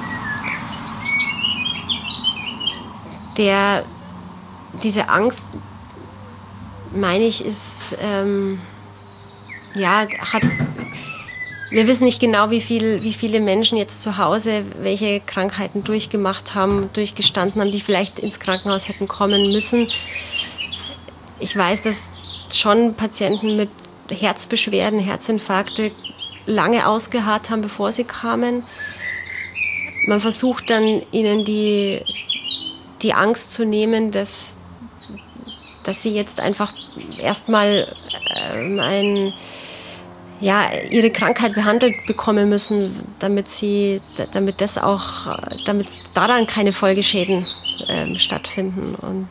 Der, diese Angst, meine ich, ist, ähm, ja, hat, wir wissen nicht genau, wie, viel, wie viele Menschen jetzt zu Hause welche Krankheiten durchgemacht haben, durchgestanden haben, die vielleicht ins Krankenhaus hätten kommen müssen. Ich weiß, dass schon Patienten mit Herzbeschwerden, Herzinfarkte lange ausgeharrt haben, bevor sie kamen. Man versucht dann, ihnen die, die Angst zu nehmen, dass, dass sie jetzt einfach erstmal ähm, ein, ja, ihre Krankheit behandelt bekommen müssen, damit, sie, damit, das auch, damit daran keine Folgeschäden ähm, stattfinden. Und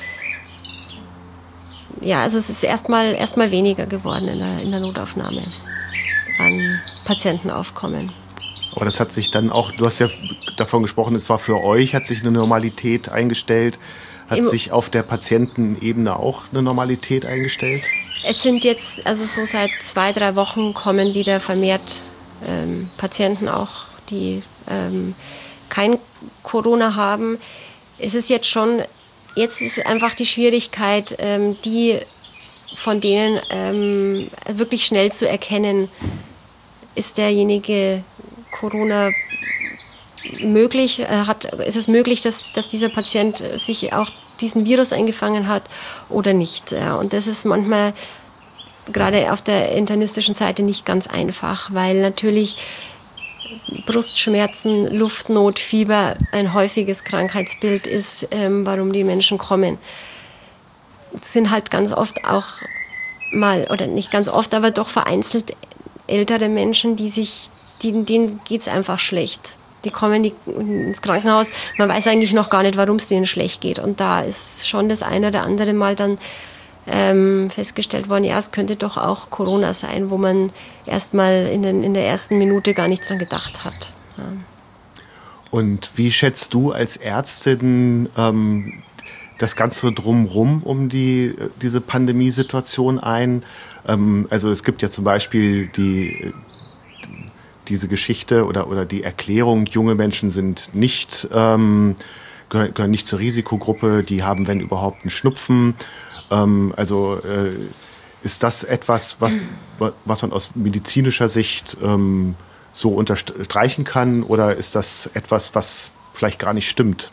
ja, also es ist erstmal erstmal weniger geworden in der, in der Notaufnahme an Patientenaufkommen. Aber das hat sich dann auch, du hast ja davon gesprochen, es war für euch, hat sich eine Normalität eingestellt. Hat Im, sich auf der Patientenebene auch eine Normalität eingestellt? Es sind jetzt, also so seit zwei, drei Wochen kommen wieder vermehrt ähm, Patienten auch, die ähm, kein Corona haben. Es ist jetzt schon, jetzt ist einfach die Schwierigkeit, ähm, die von denen ähm, wirklich schnell zu erkennen, ist derjenige Corona möglich, äh, hat, ist es möglich, dass, dass dieser Patient sich auch diesen Virus eingefangen hat oder nicht. Ja, und das ist manchmal gerade auf der internistischen Seite nicht ganz einfach, weil natürlich Brustschmerzen, Luftnot, Fieber ein häufiges Krankheitsbild ist, ähm, warum die Menschen kommen. Es sind halt ganz oft auch mal, oder nicht ganz oft, aber doch vereinzelt ältere Menschen, die sich, die, denen geht es einfach schlecht. Die kommen die, ins Krankenhaus, man weiß eigentlich noch gar nicht, warum es denen schlecht geht. Und da ist schon das eine oder andere Mal dann ähm, festgestellt worden, ja, es könnte doch auch Corona sein, wo man erst mal in, den, in der ersten Minute gar nicht dran gedacht hat. Ja. Und wie schätzt du als Ärztin ähm, das Ganze drumherum um die, diese Pandemiesituation ein? Ähm, also es gibt ja zum Beispiel die... diese Geschichte oder, oder die Erklärung, junge Menschen sind nicht, ähm, gehören, gehören nicht zur Risikogruppe, die haben, wenn überhaupt, einen Schnupfen. Ähm, also äh, ist das etwas, was, was man aus medizinischer Sicht ähm, so unterstreichen kann, oder ist das etwas, was vielleicht gar nicht stimmt?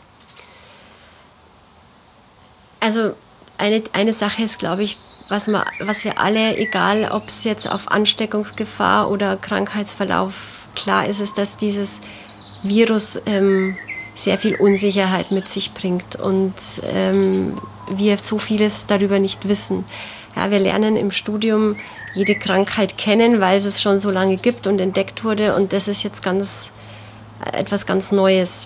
Also eine, eine Sache ist, glaube ich, Was, man, was wir alle, egal ob es jetzt auf Ansteckungsgefahr oder Krankheitsverlauf, klar ist es, dass dieses Virus ähm, sehr viel Unsicherheit mit sich bringt und ähm, wir so vieles darüber nicht wissen. Ja, wir lernen im Studium jede Krankheit kennen, weil es es schon so lange gibt und entdeckt wurde, und das ist jetzt ganz, etwas ganz Neues.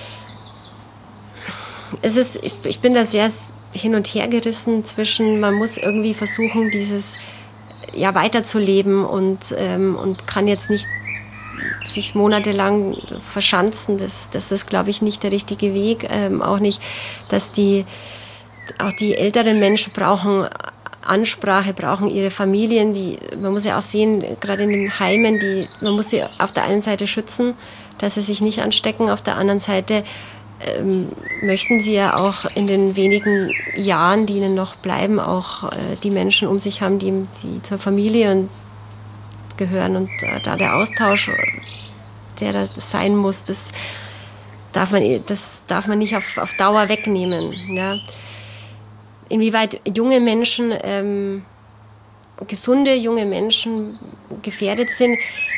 Es ist, ich, ich bin da sehr hin und her gerissen zwischen, man muss irgendwie versuchen, dieses ja weiterzuleben und, ähm, und kann jetzt nicht sich monatelang verschanzen. Das, das ist, glaube ich, nicht der richtige Weg. Ähm, auch nicht, dass die, auch die älteren Menschen brauchen Ansprache, brauchen ihre Familien. Die, man muss ja auch sehen, gerade in den Heimen, die, man muss sie auf der einen Seite schützen, dass sie sich nicht anstecken, auf der anderen Seite Ähm, möchten sie ja auch in den wenigen Jahren, die ihnen noch bleiben, auch äh, die Menschen um sich haben, die, die zur Familie und gehören. Und äh, da der Austausch, der da sein muss, das darf man, das darf man nicht auf, auf Dauer wegnehmen. Ja. Inwieweit junge Menschen, ähm, gesunde junge Menschen gefährdet sind,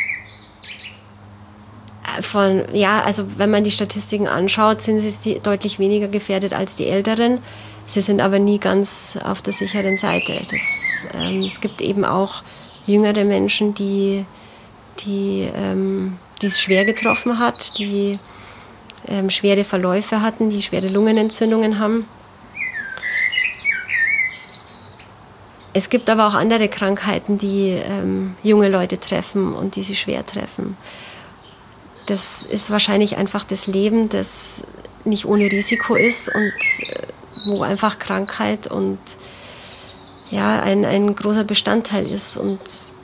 Von, ja, also wenn man die Statistiken anschaut, sind sie deutlich weniger gefährdet als die Älteren. Sie sind aber nie ganz auf der sicheren Seite. Das, ähm, es gibt eben auch jüngere Menschen, die, die, ähm, die es schwer getroffen hat, die ähm, schwere Verläufe hatten, die schwere Lungenentzündungen haben. Es gibt aber auch andere Krankheiten, die ähm, junge Leute treffen und die sie schwer treffen. Das ist wahrscheinlich einfach das Leben, das nicht ohne Risiko ist und äh, wo einfach Krankheit und ja, ein, ein großer Bestandteil ist. Und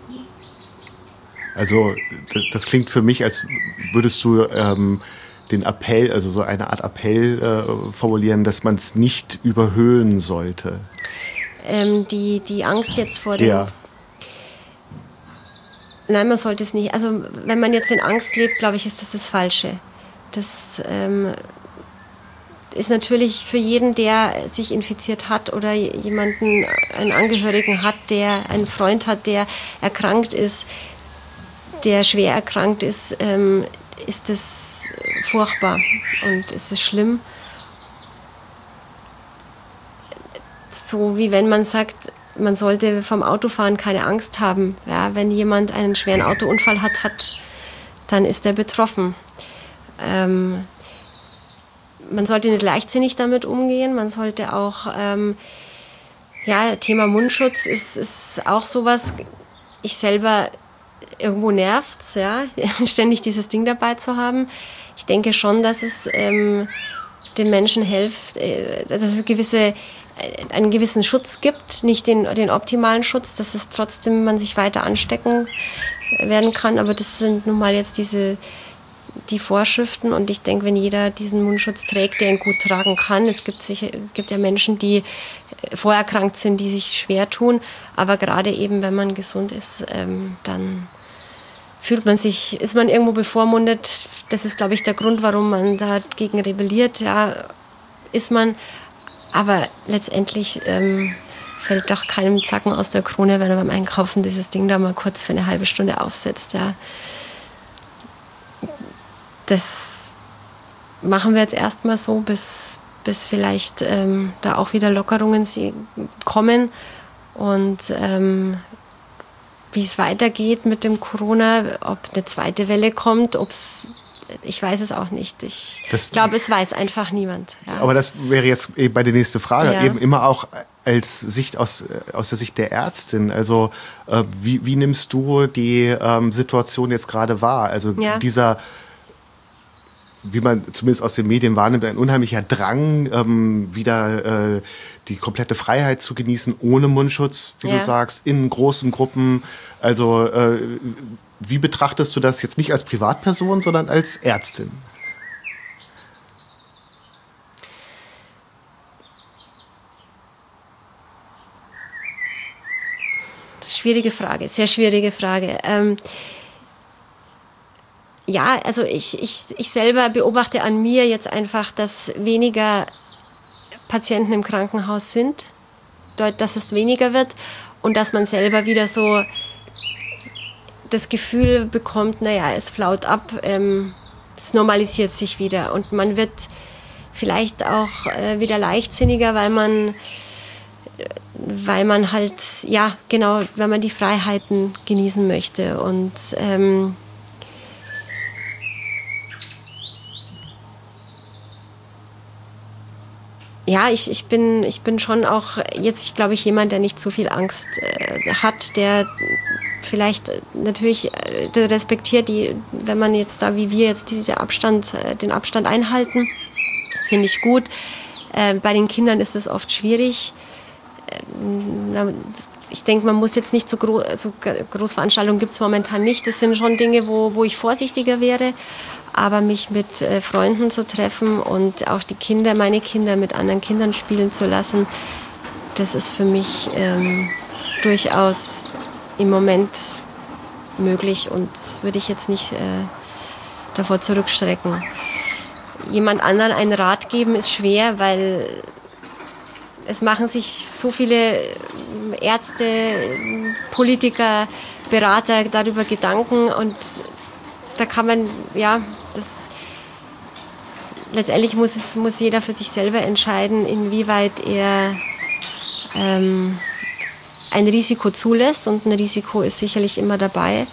also das, das klingt für mich, als würdest du ähm, den Appell, also so eine Art Appell äh, formulieren, dass man es nicht überhöhen sollte. Ähm, die, die Angst jetzt vor dem... Ja. Nein, man sollte es nicht. Also wenn man jetzt in Angst lebt, glaube ich, ist das das Falsche. Das ähm, ist natürlich für jeden, der sich infiziert hat oder jemanden, einen Angehörigen hat, der einen Freund hat, der erkrankt ist, der schwer erkrankt ist, ähm, ist das furchtbar und ist es schlimm. So wie wenn man sagt, man sollte vom Autofahren keine Angst haben. Ja, wenn jemand einen schweren Autounfall hat, hat dann ist er betroffen. Ähm, man sollte nicht leichtsinnig damit umgehen. Man sollte auch, ähm, ja, Thema Mundschutz ist, ist auch sowas. Ich selber, irgendwo nervt's, ja, ständig dieses Ding dabei zu haben. Ich denke schon, dass es ähm, den Menschen hilft, äh, dass es gewisse einen gewissen Schutz gibt, nicht den, den optimalen Schutz, dass es trotzdem man sich weiter anstecken werden kann, aber das sind nun mal jetzt diese die Vorschriften und ich denke, wenn jeder diesen Mundschutz trägt, der ihn gut tragen kann, es gibt, sicher, gibt ja Menschen, die vorerkrankt sind, die sich schwer tun, aber gerade eben, wenn man gesund ist, ähm, dann fühlt man sich, ist man irgendwo bevormundet, das ist, glaube ich, der Grund, warum man dagegen rebelliert, ja, ist man. Aber letztendlich ähm, fällt doch keinem Zacken aus der Krone, wenn er beim Einkaufen dieses Ding da mal kurz für eine halbe Stunde aufsetzt. Ja. Das machen wir jetzt erstmal so, bis, bis vielleicht ähm, da auch wieder Lockerungen kommen. Und ähm, wie es weitergeht mit dem Corona, ob eine zweite Welle kommt, ob es... Ich weiß es auch nicht. Ich das, glaube, es weiß einfach niemand. Ja. Aber das wäre jetzt eben bei der nächsten Frage. Ja. Eben immer auch als Sicht aus, aus der Sicht der Ärztin. Also äh, wie, wie nimmst du die ähm, Situation jetzt gerade wahr? Also ja. dieser, wie man zumindest aus den Medien wahrnimmt, ein unheimlicher Drang, ähm, wieder äh, die komplette Freiheit zu genießen, ohne Mundschutz, wie ja. du sagst, in großen Gruppen. Also äh, wie betrachtest du das jetzt nicht als Privatperson, sondern als Ärztin? Schwierige Frage, sehr schwierige Frage. Ähm, ja, also ich, ich, ich selber beobachte an mir jetzt einfach, dass weniger Patienten im Krankenhaus sind, dass es weniger wird und dass man selber wieder so das Gefühl bekommt, naja, es flaut ab, ähm, es normalisiert sich wieder und man wird vielleicht auch äh, wieder leichtsinniger, weil man, weil man halt, ja, genau, weil man die Freiheiten genießen möchte und ähm, ja, ich, ich, bin, ich bin schon auch jetzt, glaube ich, jemand, der nicht so viel Angst äh, hat, der vielleicht natürlich äh, respektiert, die, wenn man jetzt da, wie wir jetzt diese Abstand, äh, den Abstand einhalten, finde ich gut. Äh, bei den Kindern ist es oft schwierig. Äh, ich denke, man muss jetzt nicht so, gro so Großveranstaltungen gibt es momentan nicht. Das sind schon Dinge, wo, wo ich vorsichtiger wäre. Aber mich mit äh, Freunden zu treffen und auch die Kinder, meine Kinder mit anderen Kindern spielen zu lassen, das ist für mich ähm, durchaus im Moment möglich und würde ich jetzt nicht äh, davor zurückschrecken. Jemand anderen einen Rat geben ist schwer, weil es machen sich so viele Ärzte, Politiker, Berater darüber Gedanken und da kann man, ja, das letztendlich muss es muss jeder für sich selber entscheiden, inwieweit er ähm, ein Risiko zulässt und ein Risiko ist sicherlich immer dabei,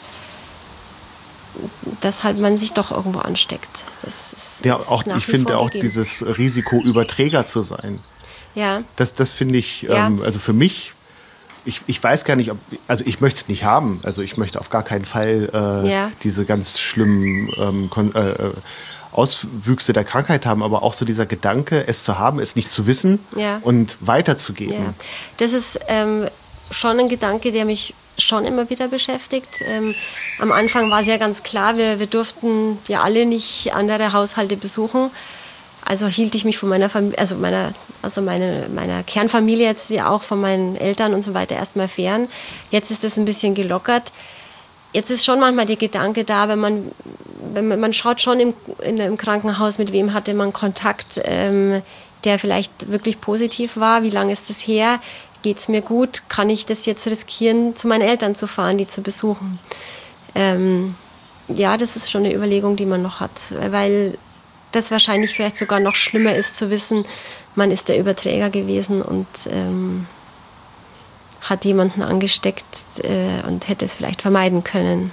dass halt man sich doch irgendwo ansteckt. Das ist, ja, ist auch, ich finde auch gegeben. dieses Risiko, Überträger zu sein. Ja. Das, das finde ich, ja. ähm, also für mich ich, ich weiß gar nicht, ob, also ich möchte es nicht haben. Also ich möchte auf gar keinen Fall äh, ja. diese ganz schlimmen ähm, Kon- äh, Auswüchse der Krankheit haben, aber auch so dieser Gedanke, es zu haben, es nicht zu wissen ja. und weiterzugeben. Ja. Das ist ähm, schon ein Gedanke, der mich schon immer wieder beschäftigt. Ähm, am Anfang war es ja ganz klar, wir, wir durften ja alle nicht andere Haushalte besuchen. Also hielt ich mich von meiner Familie, also meiner, also meine, meiner Kernfamilie jetzt ja auch von meinen Eltern und so weiter erstmal fern. Jetzt ist das ein bisschen gelockert. Jetzt ist schon manchmal der Gedanke da, wenn man, wenn man, man schaut schon im, in, im Krankenhaus, mit wem hatte man Kontakt, ähm, der vielleicht wirklich positiv war. Wie lange ist das her? Geht es mir gut? Kann ich das jetzt riskieren, zu meinen Eltern zu fahren, die zu besuchen? Ähm, ja, das ist schon eine Überlegung, die man noch hat, weil das wahrscheinlich vielleicht sogar noch schlimmer ist zu wissen, man ist der Überträger gewesen und ähm, hat jemanden angesteckt äh, und hätte es vielleicht vermeiden können.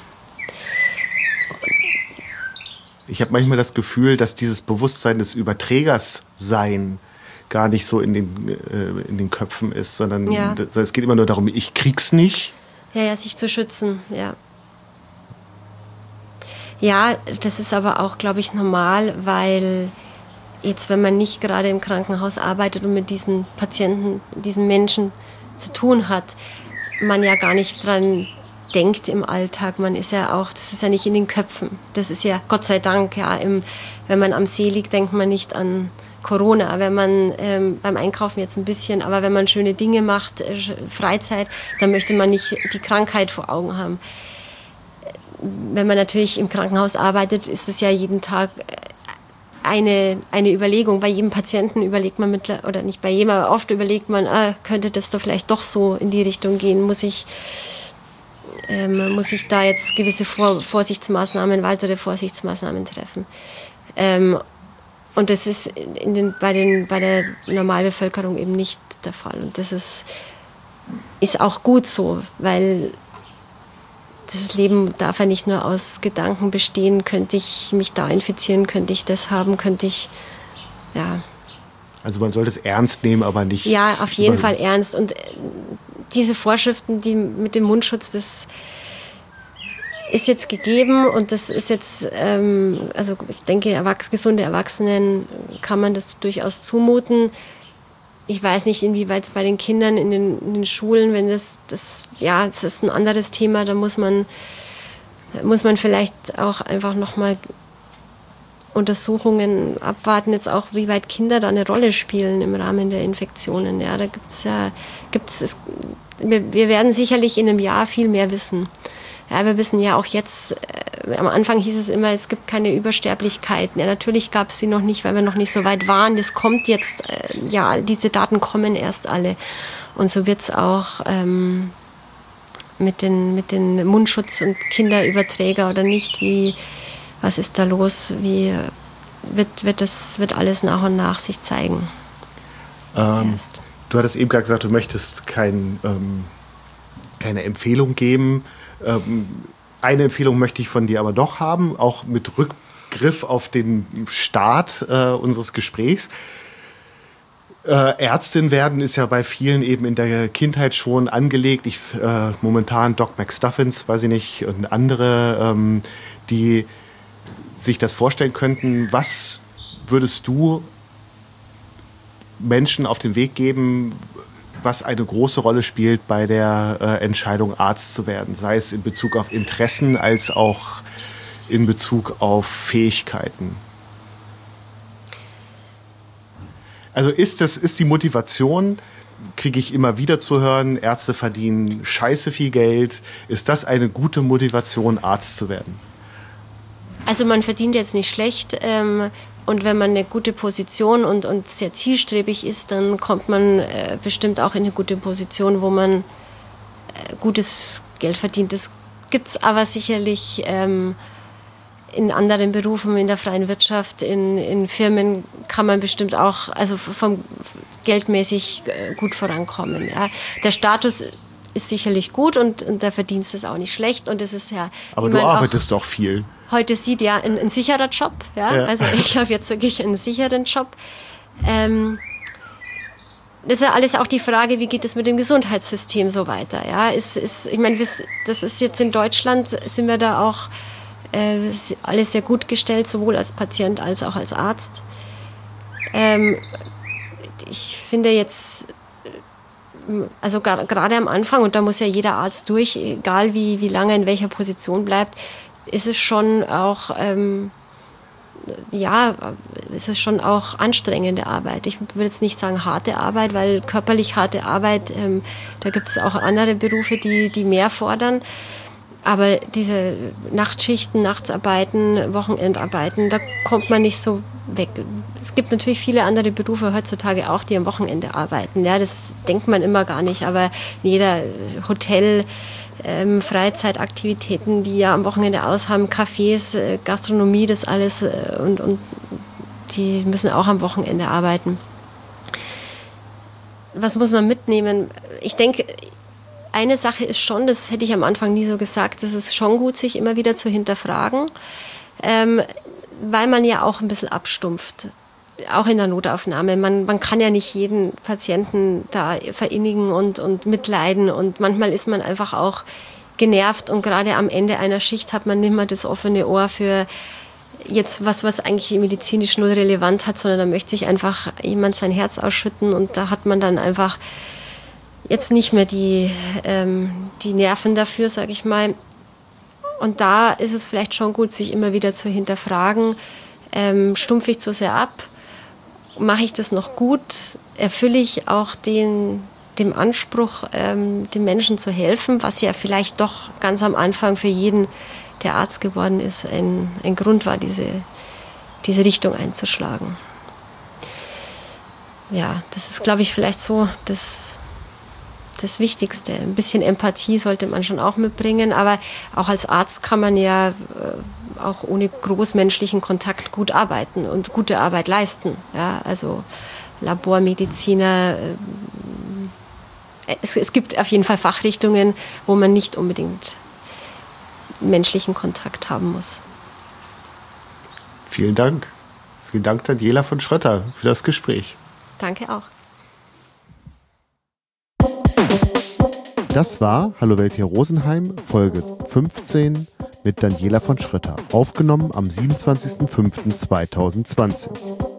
Ich habe manchmal das Gefühl, dass dieses Bewusstsein des Überträgers sein gar nicht so in den, äh, in den Köpfen ist, sondern ja. das, es geht immer nur darum, ich krieg's nicht. Ja, ja, sich zu schützen, ja. Ja, das ist aber auch, glaube ich, normal, weil jetzt, wenn man nicht gerade im Krankenhaus arbeitet und mit diesen Patienten, diesen Menschen zu tun hat, man ja gar nicht dran denkt im Alltag. Man ist ja auch, das ist ja nicht in den Köpfen. Das ist ja, Gott sei Dank, ja, im, wenn man am See liegt, denkt man nicht an Corona. Wenn man ähm, beim Einkaufen jetzt ein bisschen, aber wenn man schöne Dinge macht, äh, Freizeit, dann möchte man nicht die Krankheit vor Augen haben. Wenn man natürlich im Krankenhaus arbeitet, ist es ja jeden Tag eine, eine Überlegung. Bei jedem Patienten überlegt man, mit, oder nicht bei jedem, aber oft überlegt man, ah, könnte das doch vielleicht doch so in die Richtung gehen? Muss ich, ähm, muss ich da jetzt gewisse Vor- Vorsichtsmaßnahmen, weitere Vorsichtsmaßnahmen treffen? Ähm, und das ist in den, bei, den, bei der Normalbevölkerung eben nicht der Fall. Und das ist, ist auch gut so, weil das Leben darf ja nicht nur aus Gedanken bestehen, könnte ich mich da infizieren, könnte ich das haben, könnte ich, ja. Also man sollte es ernst nehmen, aber nicht... Ja, auf jeden Fall ernst. Und diese Vorschriften, die mit dem Mundschutz, das ist jetzt gegeben und das ist jetzt, ähm, also ich denke, erwachs- gesunde Erwachsenen kann man das durchaus zumuten. Ich weiß nicht, inwieweit es bei den Kindern in den, in den Schulen, wenn das, das, ja, das ist ein anderes Thema, da muss man, muss man vielleicht auch einfach nochmal Untersuchungen abwarten, jetzt auch, wie weit Kinder da eine Rolle spielen im Rahmen der Infektionen. Ja, da gibt's ja, gibt's, es, wir, wir werden sicherlich in einem Jahr viel mehr wissen. Ja, wir wissen ja auch jetzt, äh, am Anfang hieß es immer, es gibt keine Übersterblichkeiten. Ja, natürlich gab es sie noch nicht, weil wir noch nicht so weit waren. Das kommt jetzt, äh, ja, diese Daten kommen erst alle. Und so wird es auch ähm, mit den, mit den Mundschutz- und Kinderüberträger oder nicht. Wie, was ist da los? Wie wird, wird das wird alles nach und nach sich zeigen? Ähm, du hattest eben gerade gesagt, du möchtest kein, ähm, keine Empfehlung geben. Ähm, eine Empfehlung möchte ich von dir aber doch haben, auch mit Rückgriff auf den Start äh, unseres Gesprächs. Äh, Ärztin werden ist ja bei vielen eben in der Kindheit schon angelegt. Ich, äh, momentan Doc McStuffins, weiß ich nicht, und andere, ähm, die sich das vorstellen könnten. Was würdest du Menschen auf den Weg geben, was eine große Rolle spielt bei der äh, Entscheidung, Arzt zu werden? Sei es in Bezug auf Interessen als auch in Bezug auf Fähigkeiten. Also ist das, ist die Motivation, kriege ich immer wieder zu hören, Ärzte verdienen scheiße viel Geld. Ist das eine gute Motivation, Arzt zu werden? Also man verdient jetzt nicht schlecht. Ähm Und wenn man eine gute Position und, und sehr zielstrebig ist, dann kommt man äh, bestimmt auch in eine gute Position, wo man äh, gutes Geld verdient. Das gibt es aber sicherlich ähm, in anderen Berufen, in der freien Wirtschaft, in, in Firmen kann man bestimmt auch, also vom geldmäßig äh, gut vorankommen. Ja. Der Status ist sicherlich gut und, und der Verdienst ist auch nicht schlecht. Und das ist ja, aber du arbeitest doch viel. Heute sieht, ja, ein, ein sicherer Job. Ja? Ja. Also ich habe jetzt wirklich einen sicheren Job. Ähm, das ist ja alles auch die Frage, wie geht es mit dem Gesundheitssystem so weiter. Ja, ist, ist, ich meine, das ist jetzt in Deutschland, sind wir da auch äh, alles sehr gut gestellt, sowohl als Patient als auch als Arzt. Ähm, ich finde jetzt, also gerade am Anfang, und da muss ja jeder Arzt durch, egal wie, wie lange in welcher Position bleibt, ist es schon auch... Ähm, ja, es ist schon auch anstrengende Arbeit. Ich würde jetzt nicht sagen harte Arbeit, weil körperlich harte Arbeit, ähm, da gibt es auch andere Berufe, die, die mehr fordern. Aber diese Nachtschichten, Nachtsarbeiten, Wochenendarbeiten, da kommt man nicht so weg. Es gibt natürlich viele andere Berufe heutzutage auch, die am Wochenende arbeiten. Ja, das denkt man immer gar nicht, aber jeder Hotel, Ähm, Freizeitaktivitäten, die ja am Wochenende aushaben, Cafés, äh, Gastronomie, das alles äh, und, und die müssen auch am Wochenende arbeiten. Was muss man mitnehmen? Ich denke, eine Sache ist schon, das hätte ich am Anfang nie so gesagt, das ist schon gut, sich immer wieder zu hinterfragen, ähm, weil man ja auch ein bisschen abstumpft. Auch in der Notaufnahme. Man, man kann ja nicht jeden Patienten da verinnigen und, und mitleiden. Und manchmal ist man einfach auch genervt. Und gerade am Ende einer Schicht hat man nicht mehr das offene Ohr für jetzt was, was eigentlich medizinisch nur relevant hat, sondern da möchte sich einfach jemand sein Herz ausschütten. Und da hat man dann einfach jetzt nicht mehr die, ähm, die Nerven dafür, sage ich mal. Und da ist es vielleicht schon gut, sich immer wieder zu hinterfragen, ähm, stumpfe ich zu sehr ab? Mache ich das noch gut? Erfülle ich auch den, dem Anspruch, ähm, den Menschen zu helfen, was ja vielleicht doch ganz am Anfang für jeden, der Arzt geworden ist, ein, ein Grund war, diese, diese Richtung einzuschlagen. Ja, das ist, glaube ich, vielleicht so das, das Wichtigste. Ein bisschen Empathie sollte man schon auch mitbringen, aber auch als Arzt kann man ja äh, auch ohne großmenschlichen Kontakt gut arbeiten und gute Arbeit leisten. Ja, also Labormediziner, äh, es, es gibt auf jeden Fall Fachrichtungen, wo man nicht unbedingt menschlichen Kontakt haben muss. Vielen Dank. Vielen Dank, Daniela von Schrötter, für das Gespräch. Danke auch. Das war Hallo Welt hier Rosenheim, Folge fünfzehn mit Daniela von Schrötter, aufgenommen am siebenundzwanzigster fünfter zweitausendzwanzig.